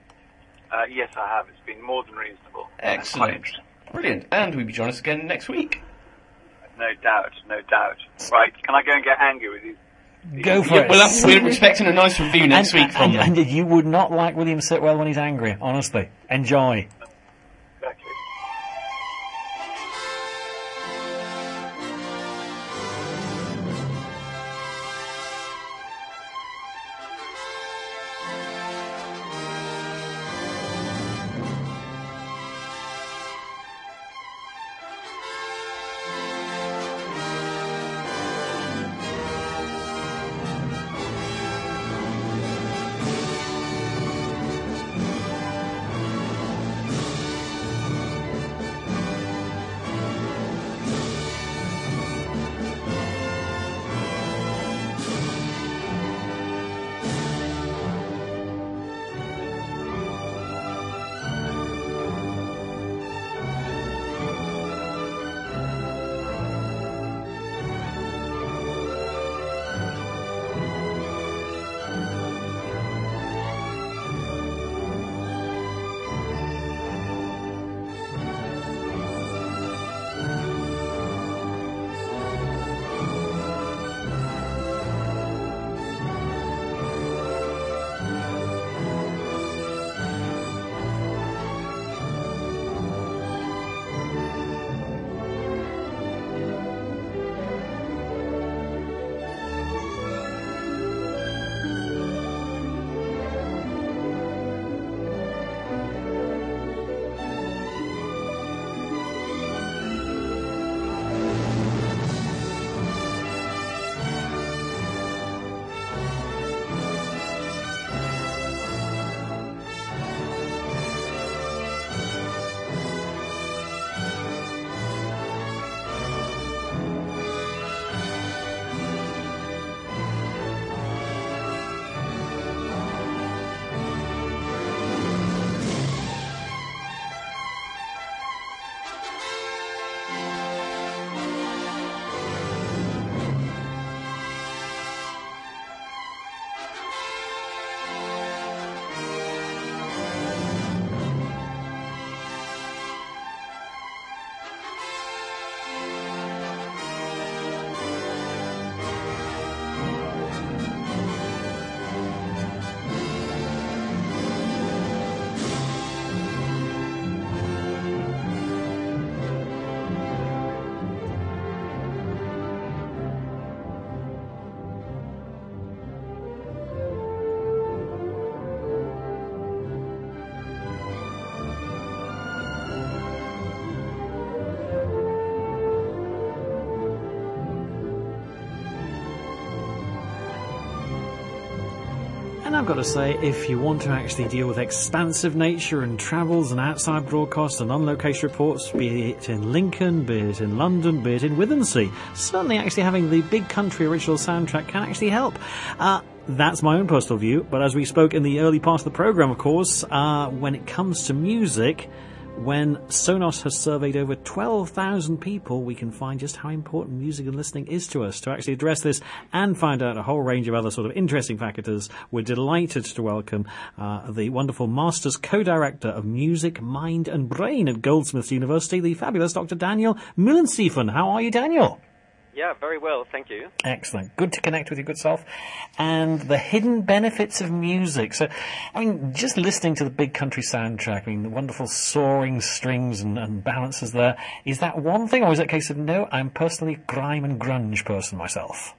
Uh, yes, I have. It's been more than reasonable. Excellent. Brilliant. And we'll be joining us again next week. No doubt, no doubt. Right, can I go and get angry with you? Go for Yeah, it. we'll have, we're expecting a nice review next and, week from and, them. and you would not like William Sitwell when he's angry, honestly. Enjoy. Exactly. And I've got to say, if you want to actually deal with expansive nature and travels and outside broadcasts and on-location reports, be it in Lincoln, be it in London, be it in Withensea, certainly actually having the Big Country original soundtrack can actually help. Uh, that's my own personal view, but as we spoke in the early part of the programme, of course, uh, when it comes to music, when Sonos has surveyed over twelve thousand people, we can find just how important music and listening is to us. To actually address this and find out a whole range of other sort of interesting factors, we're delighted to welcome uh, the wonderful Masters Co-Director of Music, Mind and Brain at Goldsmiths University, the fabulous Doctor Daniel Müllensiefen. How are you, Daniel? Yeah, very well, thank you. Excellent. Good to connect with your good self. And the hidden benefits of music. So, I mean, just listening to the Big Country soundtrack, I mean, the wonderful soaring strings and, and balances there, is that one thing, or is it a case of, no, I'm personally grime and grunge person myself?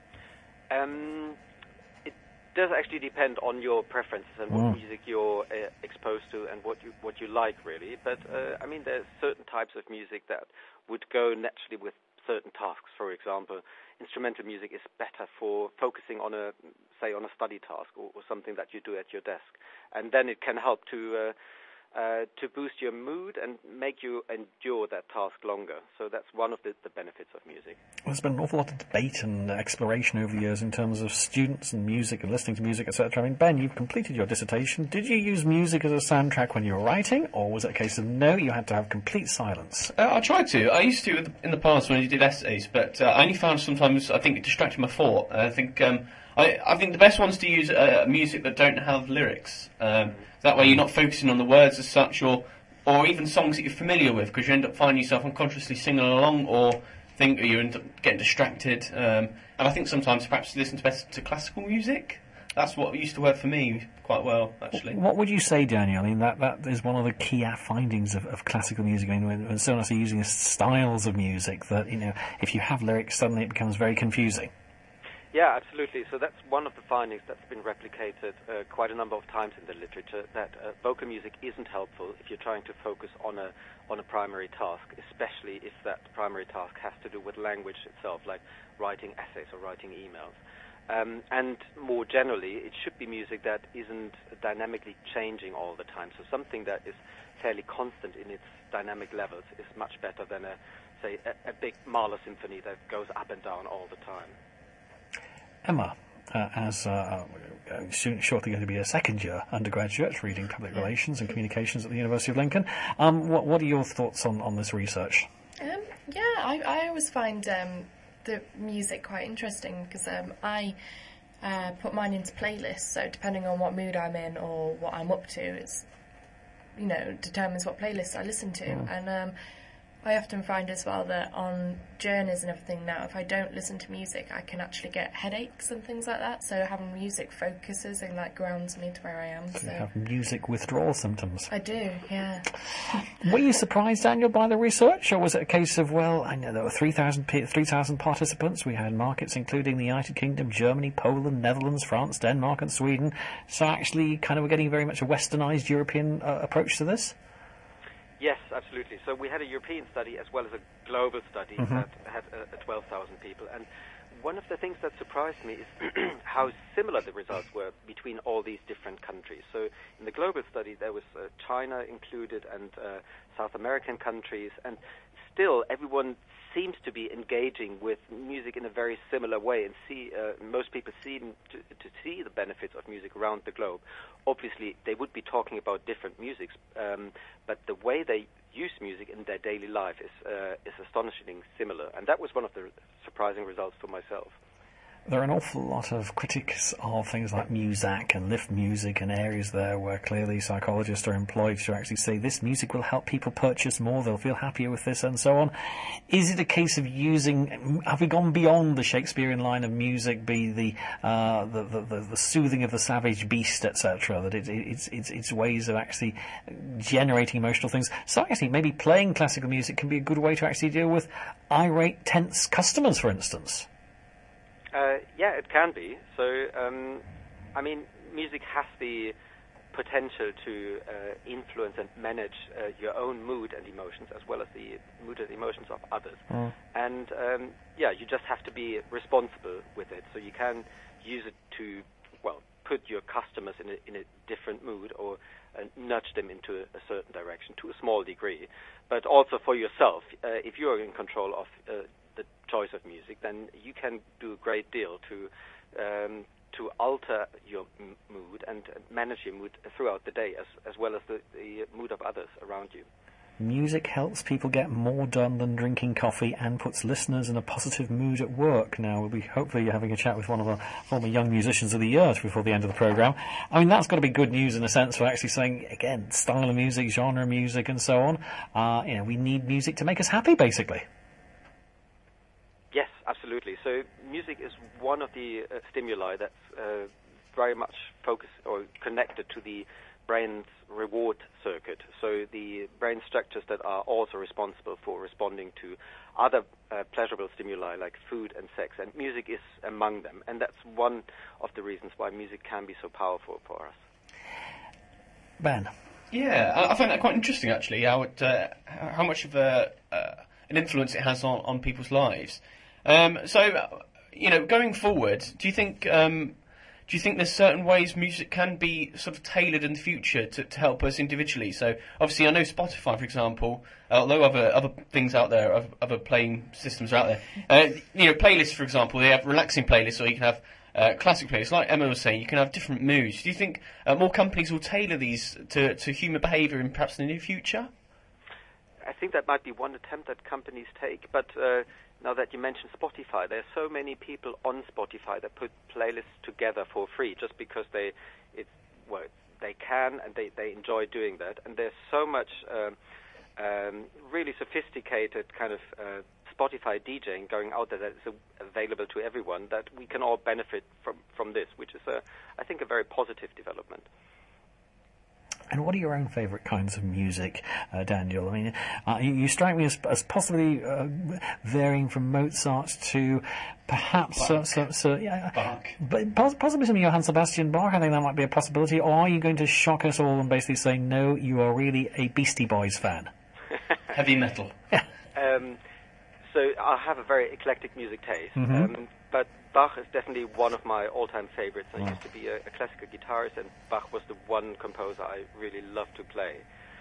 Um, it does actually depend on your preferences and what Mm. music you're uh, exposed to and what you what you like, really. But, uh, I mean, there's certain types of music that would go naturally with certain tasks. For example, instrumental music is better for focusing on a, say, on a study task or, or something that you do at your desk, and then it can help to uh, uh, to boost your mood and make you endure that task longer. So that's one of the, the benefits of music. There's been an awful lot of debate and exploration over the years in terms of students and music and listening to music, et cetera. I mean, Ben, you've completed your dissertation. Did you use music as a soundtrack when you were writing, or was it a case of no, you had to have complete silence? Uh, I tried to. I used to in the past when I did essays, but uh, I only found sometimes I think it distracted my thought. I think um, I, I think the best one's to use uh, music that don't have lyrics. Um, that way, you're not focusing on the words as such, or or even songs that you're familiar with, because you end up finding yourself unconsciously singing along, or think or you end up getting distracted. Um, and I think sometimes perhaps you listen to better to classical music. That's what used to work for me quite well, actually. What would you say, Daniel? I mean, that, that is one of the key findings of, of classical music. I mean, when, when Sonos are using styles of music that, you know, if you have lyrics, suddenly it becomes very confusing. Yeah, absolutely. So that's one of the findings that's been replicated uh, quite a number of times in the literature, that uh, vocal music isn't helpful if you're trying to focus on a on a primary task, especially if that primary task has to do with language itself, like writing essays or writing emails. Um, and more generally, it should be music that isn't dynamically changing all the time. So something that is fairly constant in its dynamic levels is much better than a, say, a, a big Mahler symphony that goes up and down all the time. Emma, uh, as uh, uh, soon, shortly going to be a second-year undergraduate reading public relations and communications at the University of Lincoln, um, what, what are your thoughts on, on this research? Um, yeah, I, I always find um, the music quite interesting because um, I uh, put mine into playlists, so depending on what mood I'm in or what I'm up to, it's, you know, determines what playlist I listen to. Mm. And um, I often find as well that on journeys and everything now, if I don't listen to music, I can actually get headaches and things like that. So having music focuses and like grounds me to where I am. So So you have music withdrawal symptoms. I do, yeah. Were you surprised, Daniel, by the research, or was it a case of, well, I know there were three thousand participants. We had markets including the United Kingdom, Germany, Poland, Netherlands, France, Denmark and Sweden. So actually kind of we're getting very much a westernised European uh, approach to this? Yes, absolutely. So we had a European study as well as a global study Mhm. that had uh, twelve thousand people. And one of the things that surprised me is how similar the results were between all these different countries. So in the global study, there was uh, China included and uh, South American countries, and still everyone seems to be engaging with music in a very similar way, and see uh, most people seem to, to see the benefits of music around the globe. Obviously, they would be talking about different musics, um, but the way they use music in their daily life is uh, is astonishingly similar, and that was one of the surprising results for myself. There are an awful lot of critics of things like Muzak and lift music and areas there where clearly psychologists are employed to actually say this music will help people purchase more, they'll feel happier with this and so on. Is it a case of using, have we gone beyond the Shakespearean line of music, be the uh, the, the, the, the soothing of the savage beast, et cetera, that it, it, it's, it's, it's ways of actually generating emotional things? So actually maybe playing classical music can be a good way to actually deal with irate, tense customers, for instance. Uh, yeah, it can be. So, um, I mean, music has the potential to uh, influence and manage uh, your own mood and emotions as well as the mood and emotions of others. Mm. And, um, yeah, you just have to be responsible with it. So you can use it to, well, put your customers in a, in a different mood or uh, nudge them into a, a certain direction to a small degree. But also for yourself, uh, if you are in control of uh, the choice of music, then you can do a great deal to um, to alter your m- mood and manage your mood throughout the day, as as well as the, the mood of others around you. Music helps people get more done than drinking coffee and puts listeners in a positive mood at work. Now, we'll be hopefully having a chat with one of our former Young Musicians of the Year before the end of the programme. I mean, that's got to be good news in a sense for actually saying, again, style of music, genre of music and so on. Uh, you know, we need music to make us happy, basically. Yes, absolutely. So music is one of the uh, stimuli that's uh, very much focused or connected to the brain's reward circuit. So the brain structures that are also responsible for responding to other uh, pleasurable stimuli like food and sex, and music is among them. And that's one of the reasons why music can be so powerful for us. Ben? Yeah, I, I find that quite interesting, actually, how it, uh, how much of a, uh, an influence it has on, on people's lives. Um, so, you know, going forward, do you think... Um, Do you think there's certain ways music can be sort of tailored in the future to, to help us individually? So obviously I know Spotify, for example, although other other things out there, other, other playing systems are out there, uh, you know, playlists, for example, they have relaxing playlists, or you can have uh, classic playlists. Like Emma was saying, you can have different moods. Do you think uh, more companies will tailor these to, to human behaviour in perhaps the near future? I think that might be one attempt that companies take, but uh, now that you mentioned Spotify, there are so many people on Spotify that put playlists together for free just because they, it, well, they can and they, they enjoy doing that. And there's so much um, um, really sophisticated kind of uh, Spotify DJing going out there that is available to everyone, that we can all benefit from, from this, which is, a, I think, a very positive development. And what are your own favourite kinds of music, uh, Daniel? I mean, uh, you, you strike me as, as possibly uh, varying from Mozart to perhaps... Uh, so, so, yeah, Bach. But possibly some Johann Sebastian Bach. I think that might be a possibility. Or are you going to shock us all and basically say, no, you are really a Beastie Boys fan? Heavy metal. um, so I have a very eclectic music taste. Mm-hmm. Um, but Bach is definitely one of my all-time favorites. I Wow. used to be a, a classical guitarist, and Bach was the one composer I really loved to play.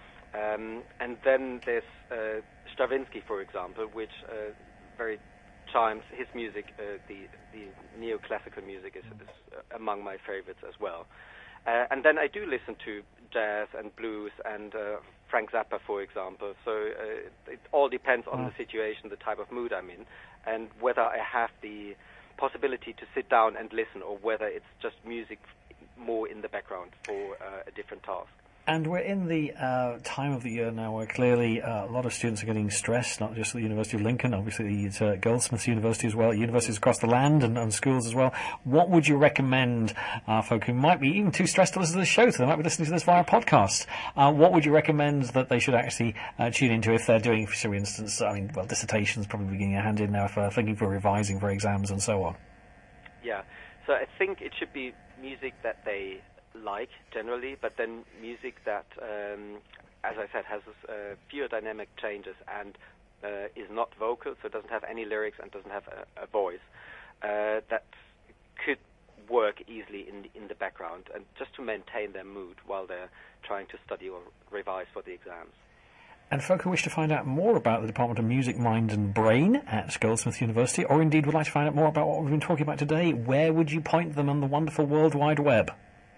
Um, and then there's uh, Stravinsky, for example, which uh, very chimes his music. Uh, the the neoclassical music is, is among my favorites as well. Uh, and then I do listen to jazz and blues and uh, Frank Zappa, for example. So uh, it all depends on Wow. the situation, the type of mood I'm in, and whether I have the possibility to sit down and listen, or whether it's just music more in the background for uh, a different task. And we're in the uh, time of the year now where clearly uh, a lot of students are getting stressed, not just at the University of Lincoln, obviously it's uh, Goldsmiths University as well, universities across the land and, and schools as well. What would you recommend uh, folk who might be even too stressed to listen to this show, so they might be listening to this via podcast, uh, what would you recommend that they should actually uh, tune into if they're doing, for instance, I mean, well, dissertations probably beginning a hand in now if they're thinking for revising for exams and so on? Yeah, so I think it should be music that they like generally, but then music that, um, as I said, has uh, fewer dynamic changes and uh, is not vocal, so it doesn't have any lyrics and doesn't have a, a voice, uh, that could work easily in the, in the background, and just to maintain their mood while they're trying to study or revise for the exams. And folk who wish to find out more about the Department of Music, Mind and Brain at Goldsmiths University, or indeed would like to find out more about what we've been talking about today, where would you point them on the wonderful World Wide Web?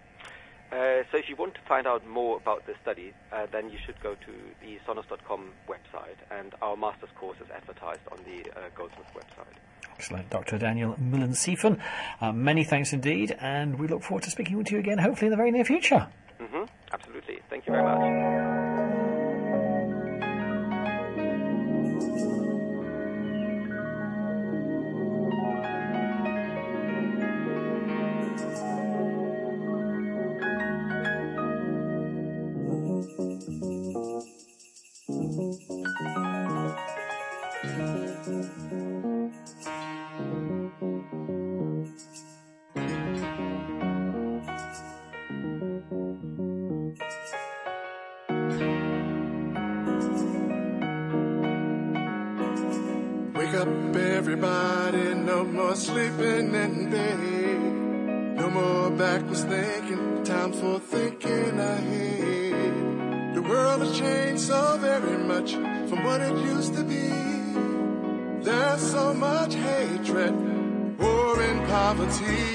Uh, so if you want to find out more about this study, uh, then you should go to the sonos dot com website, and our master's course is advertised on the uh, Goldsmith website. Excellent. Doctor Daniel Millen-Siefen, uh, many thanks indeed, and we look forward to speaking with you again, hopefully in the very near future. Mm-hmm. Absolutely. Thank you very much. Wake up, everybody, no more sleeping in bed. No No more backwards thinking, time for thinking ahead. The world has changed so very much from what it used to be. There's so much hatred, war and poverty.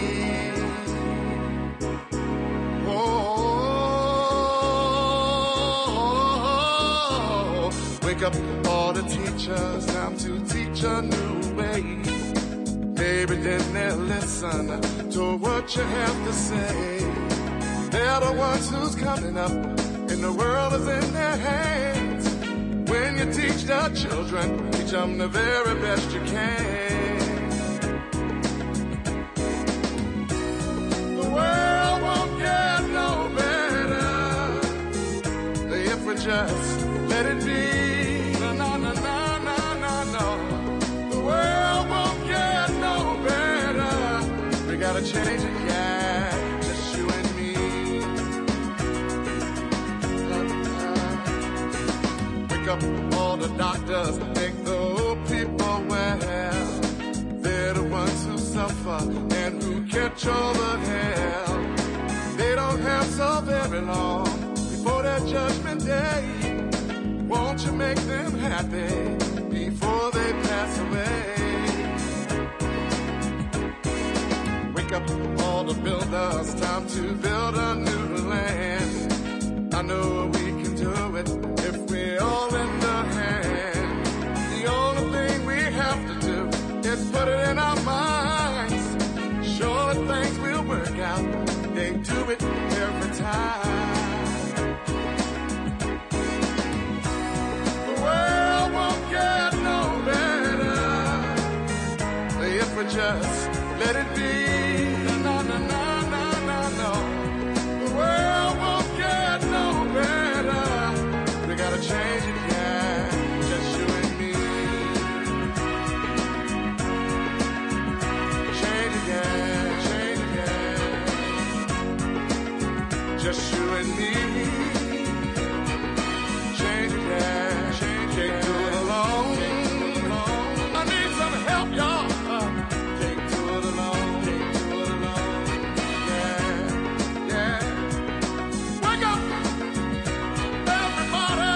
Oh, wake up all the teachers, time to teach a new way. Maybe then they'll listen to what you have to say. They're the ones who's coming up, and the world is in their hands. When you teach the children, teach them the very best you can. The world won't get no better if we just let it be. No, no, no, no, no, no, no. The world won't get no better. We gotta change it, yeah, just you and me. Wake up all the doctors, make the old people well. They're the ones who suffer and who catch all the hell. They don't have so very long before their judgment day. Won't you make them happy before they pass away? Wake up all the builders, time to build a new land. I know we can do it if we all lend a hand. The only thing we have to do is put it in our minds. Sure things will work out, they do it every time. The world won't get no better if we just let it be. No, no, no, no, no, no. The world won't get no better. We gotta change it, yeah, just you and me. Change it, yeah, change it, yeah. Just you and me. Change it, yeah, change it. Can't do it alone. I need some help, y'all. Can't do it alone. Can't do it alone. Yeah, yeah. Wake up, everybody.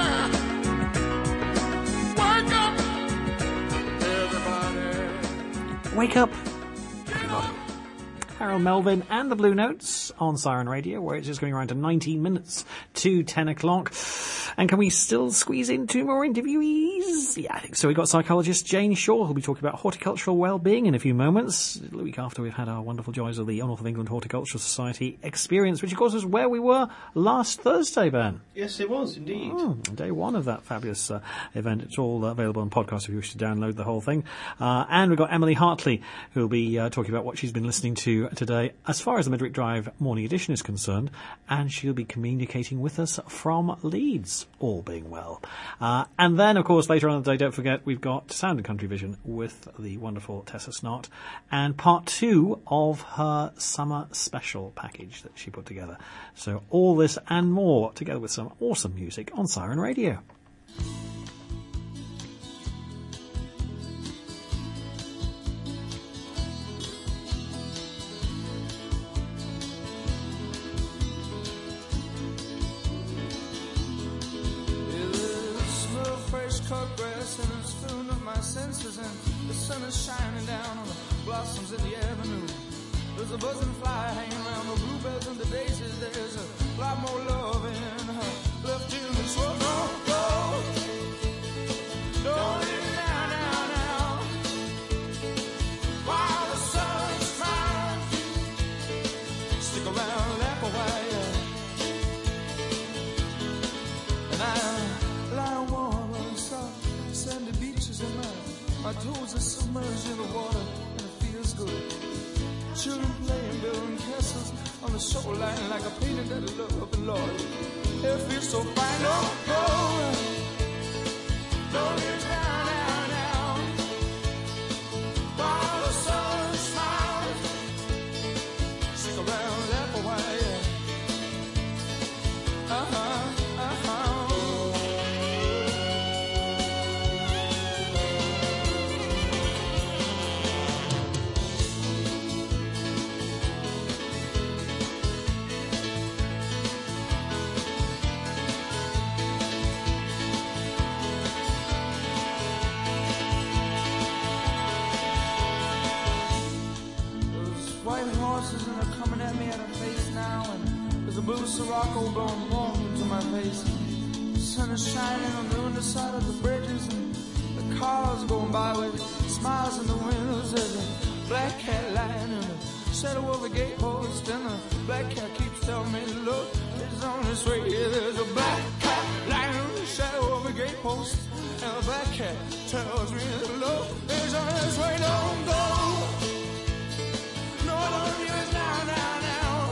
Wake up, everybody. Wake up, everybody. Harold Melvin and the Blue Notes on Siren Radio, where it's just going around to nineteen minutes to ten o'clock. And can we still squeeze in two more interviewees? Yeah, I think so. We've got psychologist Jane Shaw, who'll be talking about horticultural well-being in a few moments, the week after we've had our wonderful joys of the North of England Horticultural Society experience, which of course was where we were last Thursday, Ben. Yes, it was indeed. Oh, day one of that fabulous uh, event. It's all uh, available on podcast if you wish to download the whole thing. Uh, and we've got Emily Hartley, who'll be uh, talking about what she's been listening to today as far as the Midweek Drive morning edition is concerned, and she'll be communicating with us from Leeds, all being well. Uh, and then, of course, later on in the day, don't forget, we've got Sound and Country Vision with the wonderful Tessa Snott, and part two of her summer special package that she put together. So all this and more, together with some awesome music on Siren Radio. Cut grass and it's filling up my senses, and the sun is shining down on the blossoms in the avenue. There's a buzzing fly hanging around the bluebells and the daisies. There's a lot more love in her left in this world. Don't go, don't leave me now, now, now. While the sun shines, stick around, laugh a while, and I lie warm. Sandy beaches and my, my toes are submerged in the water, and it feels good. Children playing, building castles on the shoreline like a painting that I love, and Lord, it feels so fine. Don't go, don't leave down, down, down. While the sun smiles, stick around, laugh a while. Uh-huh, uh-huh. voices and they're coming at me at a face now. And there's a blue Sirocco blowing warm into my face. The sun is shining on the underside of the bridges, and the cars going by with smiles in the windows. There's a black cat lying in the shadow of a gatepost, and the black cat keeps telling me, look, it's on its way. Yeah, there's a black cat lying in the shadow of a gatepost, and the black cat tells me, look, it's on its way. Don't go. No, don't leave it now, now, now.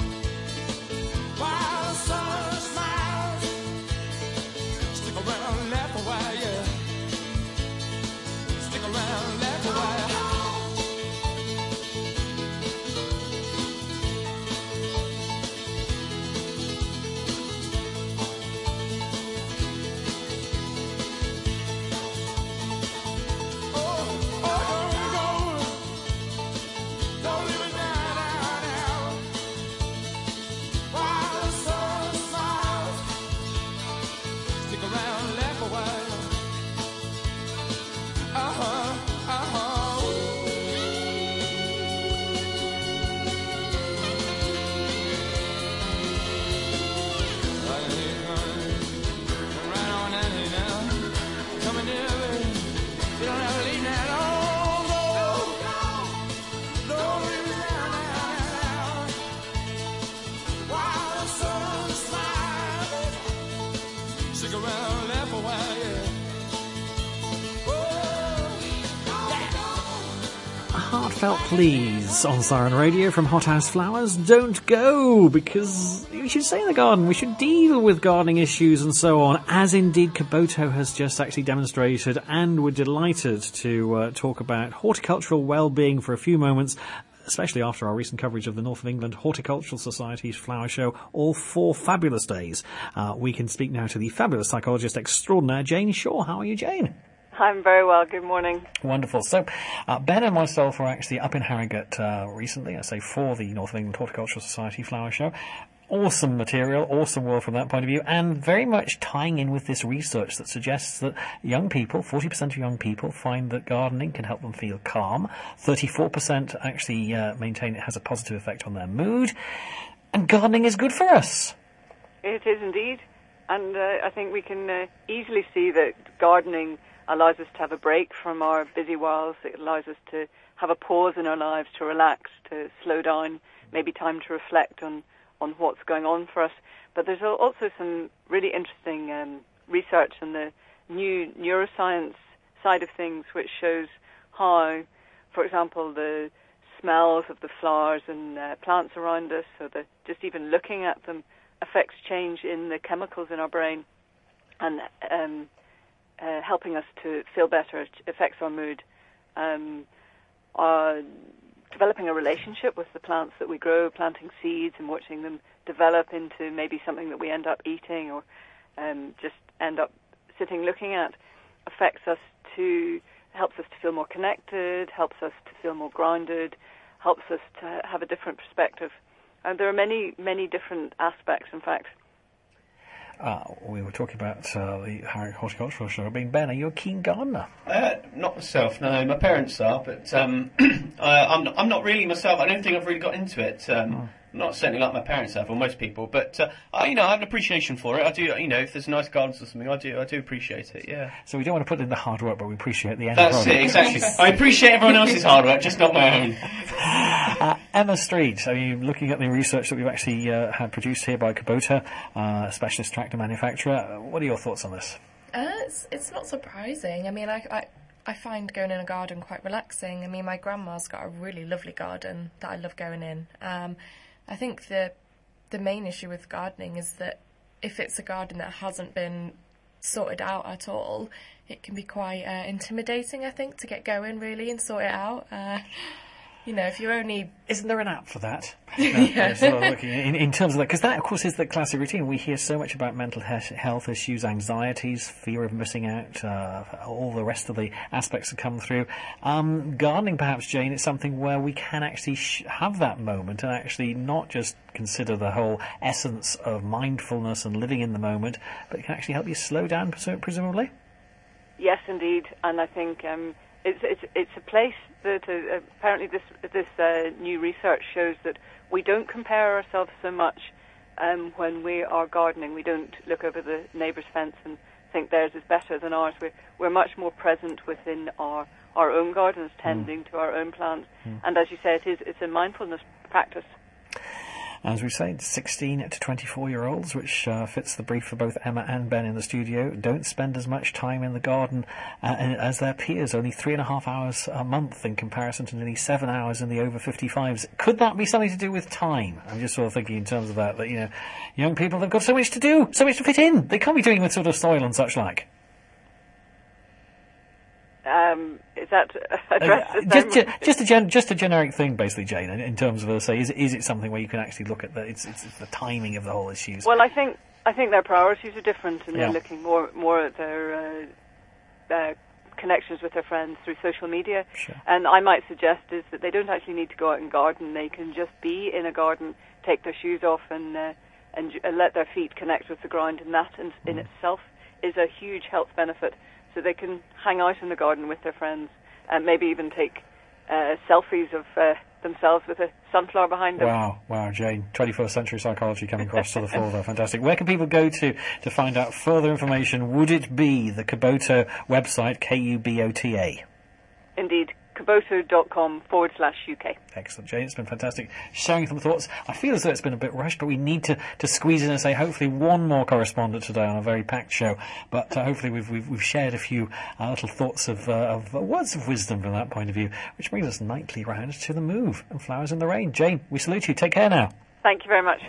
While the sun smiles, stick around, laugh a while, yeah. Stick around, laugh a while. Heartfelt pleas on Siren Radio from Hothouse Flowers. Don't go, because we should stay in the garden. We should deal with gardening issues and so on, as indeed Kaboto has just actually demonstrated, and we're delighted to uh, talk about horticultural well-being for a few moments, especially after our recent coverage of the North of England Horticultural Society's flower show, all four fabulous days. Uh, we can speak now to the fabulous psychologist extraordinaire, Jane Shaw. How are you, Jane? I'm very well. Good morning. Wonderful. So, uh, Ben and myself were actually up in Harrogate uh, recently, I say for the North of England Horticultural Society flower show. Awesome material, awesome world from that point of view, and very much tying in with this research that suggests that young people, forty percent of young people, find that gardening can help them feel calm. thirty-four percent actually uh, maintain it has a positive effect on their mood. And gardening is good for us. It is indeed. And uh, I think we can uh, easily see that gardening allows us to have a break from our busy worlds. It allows us to have a pause in our lives, to relax, to slow down, maybe time to reflect on, on what's going on for us. But there's also some really interesting um, research on the new neuroscience side of things, which shows how, for example, the smells of the flowers and uh, plants around us, so that just even looking at them affects change in the chemicals in our brain, and um, Uh, helping us to feel better. It affects our mood. Um, uh, developing a relationship with the plants that we grow, planting seeds and watching them develop into maybe something that we end up eating or um, just end up sitting looking at, affects us to, helps us to feel more connected, helps us to feel more grounded, helps us to have a different perspective. And there are many, many different aspects, in fact. Uh, we were talking about uh, the Harrogate Horticultural Show. Being Ben, are you a keen gardener? Uh, not myself, no. My parents are, but um, uh, I'm, not, I'm not really myself. I don't think I've really got into it. Um, oh. Not certainly like my parents have, or most people. But uh, I, you know, I have an appreciation for it. I do, you know, if there's nice gardens or something, I do, I do appreciate it. Yeah. So we don't want to put in the hard work, but we appreciate the end. That's product. it, exactly. I appreciate everyone else's hard work, just not my own. Uh, Emma Street, I mean, looking at the research that we've actually uh, had produced here by Kubota, uh, a specialist tractor manufacturer, what are your thoughts on this? Uh, it's, it's not surprising. I mean, I, I I find going in a garden quite relaxing. I mean, my grandma's got a really lovely garden that I love going in. Um, I think the the main issue with gardening is that if it's a garden that hasn't been sorted out at all, it can be quite uh, intimidating, I think, to get going, really, and sort it out. Uh, you know, if you're only... Isn't there an app for that? Uh, yeah. sort of looking in, in terms of that, because that, of course, is the classic routine. We hear so much about mental he- health issues, anxieties, fear of missing out, uh, all the rest of the aspects that come through. Um, gardening, perhaps, Jane, is something where we can actually sh- have that moment and actually not just consider the whole essence of mindfulness and living in the moment, but it can actually help you slow down, presumably? Yes, indeed. And I think um, it's it's it's a place that uh, apparently this this uh, new research shows that we don't compare ourselves so much um, when we are gardening. We don't look over the neighbour's fence and think theirs is better than ours. We're we're much more present within our our own gardens, tending mm. to our own plants. Mm. And as you say, it is it's a mindfulness practice. As we say, sixteen to twenty-four-year-olds, which uh, fits the brief for both Emma and Ben in the studio, don't spend as much time in the garden uh, as their peers, only three and a half hours a month in comparison to nearly seven hours in the over fifty-fives. Could that be something to do with time? I'm just sort of thinking in terms of that, that, you know, young people, they've got so much to do, so much to fit in. They can't be doing with sort of soil and such like. Um, is that addressed? Uh, just, just, just a gen, just a generic thing, basically, Jane. In, in terms of, uh, say, is is it something where you can actually look at the it's, it's the timing of the whole issues? Well, I think I think their priorities are different, and yeah. they're looking more more at their uh, uh, connections with their friends through social media. Sure. And I might suggest is that they don't actually need to go out and garden. They can just be in a garden, take their shoes off, and uh, and uh, let their feet connect with the ground, and that in, in Mm. itself is a huge health benefit. So they can hang out in the garden with their friends and maybe even take uh, selfies of uh, themselves with a sunflower behind them. Wow, wow, Jane, twenty-first century psychology coming across to the fore there. Fantastic. Where can people go to to find out further information? Would it be the Kubota website, K U B O T A? Indeed, kubota.com forward slash UK. Excellent, Jane. It's been fantastic sharing some thoughts. I feel as though it's been a bit rushed, but we need to, to squeeze in and say hopefully one more correspondent today on a very packed show. But uh, hopefully we've, we've we've shared a few uh, little thoughts of, uh, of uh, words of wisdom from that point of view, which brings us nightly round to The Move and Flowers in the Rain. Jane, we salute you. Take care now. Thank you very much.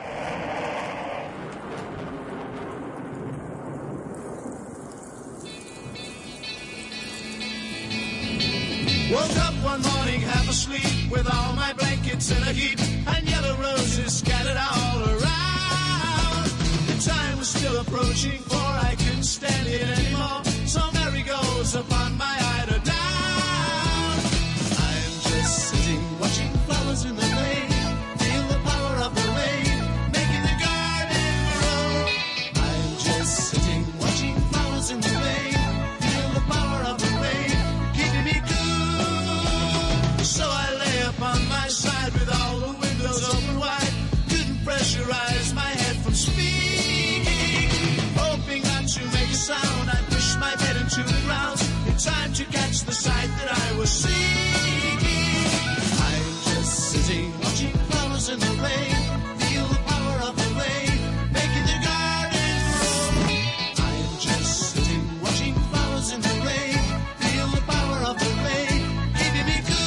Woke up one morning, half asleep, with all my blankets in a heap, and yellow roses scattered all around. The time was still approaching, for I couldn't stand it anymore, so Mary goes upon my eider down. I'm just sitting, watching flowers in the rain, feel the power of the rain, making the garden grow. I'm just sitting, watching flowers in the rain, feel the power of the rain, keeping me cool. So I lay upon my side with all the windows open wide, couldn't pressurize my head from speaking, hoping not to make a sound. I pushed my head into the ground in time to catch the sight that I was seeking. I'm just sitting, watching flowers in the rain, feel the power of the rain, making the garden grow. I am just sitting, watching flowers in the rain, feel the power of the rain, keeping me cool.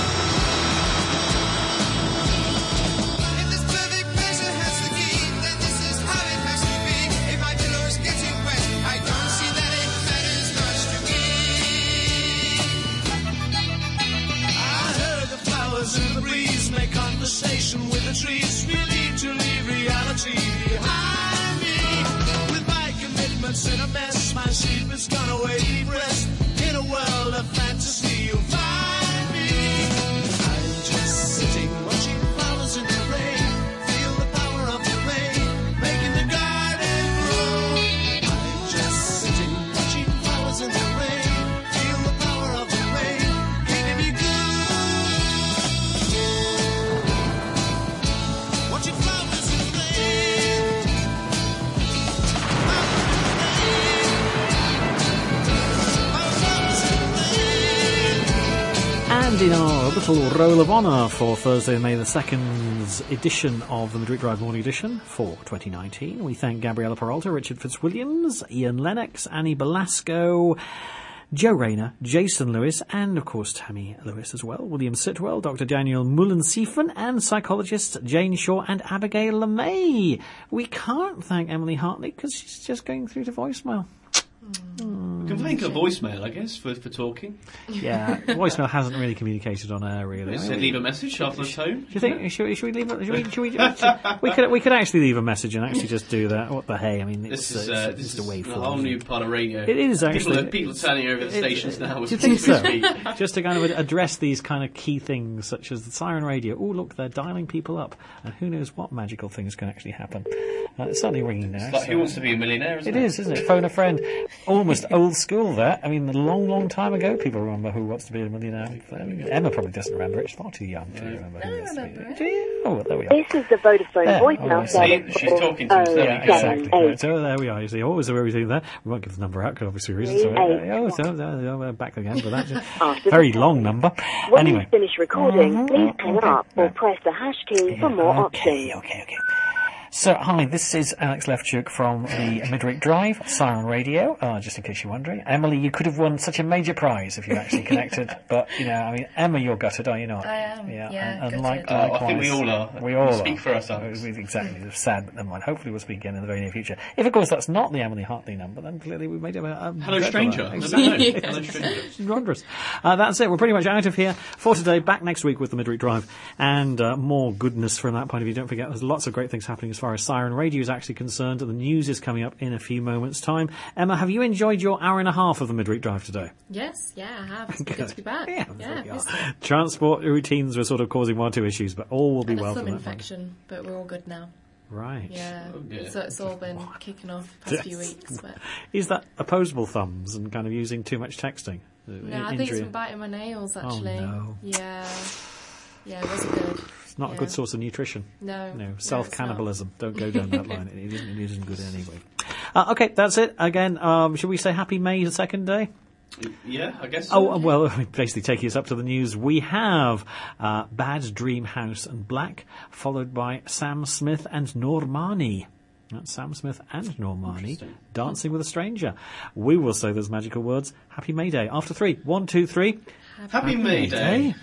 In the breeze, make conversation with the trees. We need to leave reality behind me. With my commitments in a mess, my sleep is gone away, deep rest. In a world of fantasy, you'll find me. I'm just sitting, watching flowers in the rain, feel the power of the rain, making the garden grow. I'm just sitting, watching flowers in the rain, feel the power of the rain, keeping me good. Watching flowers in the rain. And in our little roll of honour for Thursday, May the second's edition of the Midweek Drive Morning Edition for twenty nineteen, we thank Gabriella Peralta, Richard Fitzwilliams, Ian Lennox, Annie Belasco, Joe Rayner, Jason Lewis, and of course Tammy Lewis as well, William Sitwell, Doctor Daniel Mullen-Siefen, and psychologists Jane Shaw and Abigail LeMay. We can't thank Emily Hartley because she's just going through to voicemail. We can thank her voicemail, I guess, for, for talking. Yeah, voicemail hasn't really communicated on air, really. Said leave a message, sharpen the tone. Do you think, should, should we leave a, should we, should we, should, we could we could actually leave a message and actually just do that. What the hey, I mean, it's, This is, uh, uh, it's, this it's a way is a forward. whole new part of radio. It is actually. People are, people are turning over the It- stations now. Do as you think we so? speak. Just to kind of address these kind of key things, such as the siren radio. Oh, look, they're dialing people up, and who knows what magical things can actually happen. Uh, it's certainly ringing now. It's like so- Who Wants to Be a Millionaire, isn't It it? is, isn't it? Phone a friend. Almost old school there. I mean, a long, long time ago, people remember Who Wants to Be a Millionaire. I mean, Emma probably doesn't remember it. She's far too young to remember Who Wants to Be a Millionaire. Do you? Oh, well, there we are. This is the Vodafone Yeah, voicemail oh, service. See, she's talking to oh, herself. Yeah, seven, exactly. eight. Right, so there we are. You see, what was the routine there? We won't give the number out, because obviously reasons. So, Three, oh, so, so, so we're back again for that. After Very the long number. When Anyway. you finish recording, please hang okay. up or press the hash key for more okay, options. okay, okay. So, hi, this is Alex Lefchuk from the Midweek Drive, Siren Radio, uh, just in case you're wondering. Emily, you could have won such a major prize if you actually connected, but, you know, I mean, Emma, you're gutted, are you not? I am, yeah, and, and gutted. like, Uh, I likewise, think we all are. We all We are. speak for ourselves. Uh, Exactly. It's sad, but never mind. Hopefully we'll speak again in the very near future. If, of course, that's not the Emily Hartley number, then clearly we made a... a Hello, dreadful stranger. one. Never know. Exactly. Hello, stranger. Wondrous. Uh, that's it. We're pretty much out of here for today. Back next week with the Midweek Drive and uh, more goodness from that point of view. Don't forget, there's lots of great things happening as far as Siren Radio is actually concerned. The news is coming up in a few moments' time. Emma, have you enjoyed your hour and a half of the Midweek Drive today? Yes, yeah, I have. It's Good. good to be back. Yeah, yeah, there we are. missed it. Transport routines were sort of causing one or two issues, but all will be And a well thumb from that point. infection, but we're all good now. Right. Yeah, Oh, dear. so it's all been kicking off the past few weeks. But Is that opposable thumbs and kind of using too much texting? Uh, no, I think it's been biting my nails actually. Oh, no. Yeah, yeah, it wasn't good. It's not yeah. a good source of nutrition. No, no, No, it's self-cannibalism. Don't go down that line. It isn't, it isn't good anyway. Uh, okay, that's it. Again, um, should we say happy May the second day? Yeah, I guess so. Oh, well, basically taking us up to the news, we have uh, Bad Dream House and Black, followed by Sam Smith and Normani. That's Sam Smith and Normani dancing with a stranger. We will say those magical words, Happy May Day. After three. One, two, three. Happy May Day.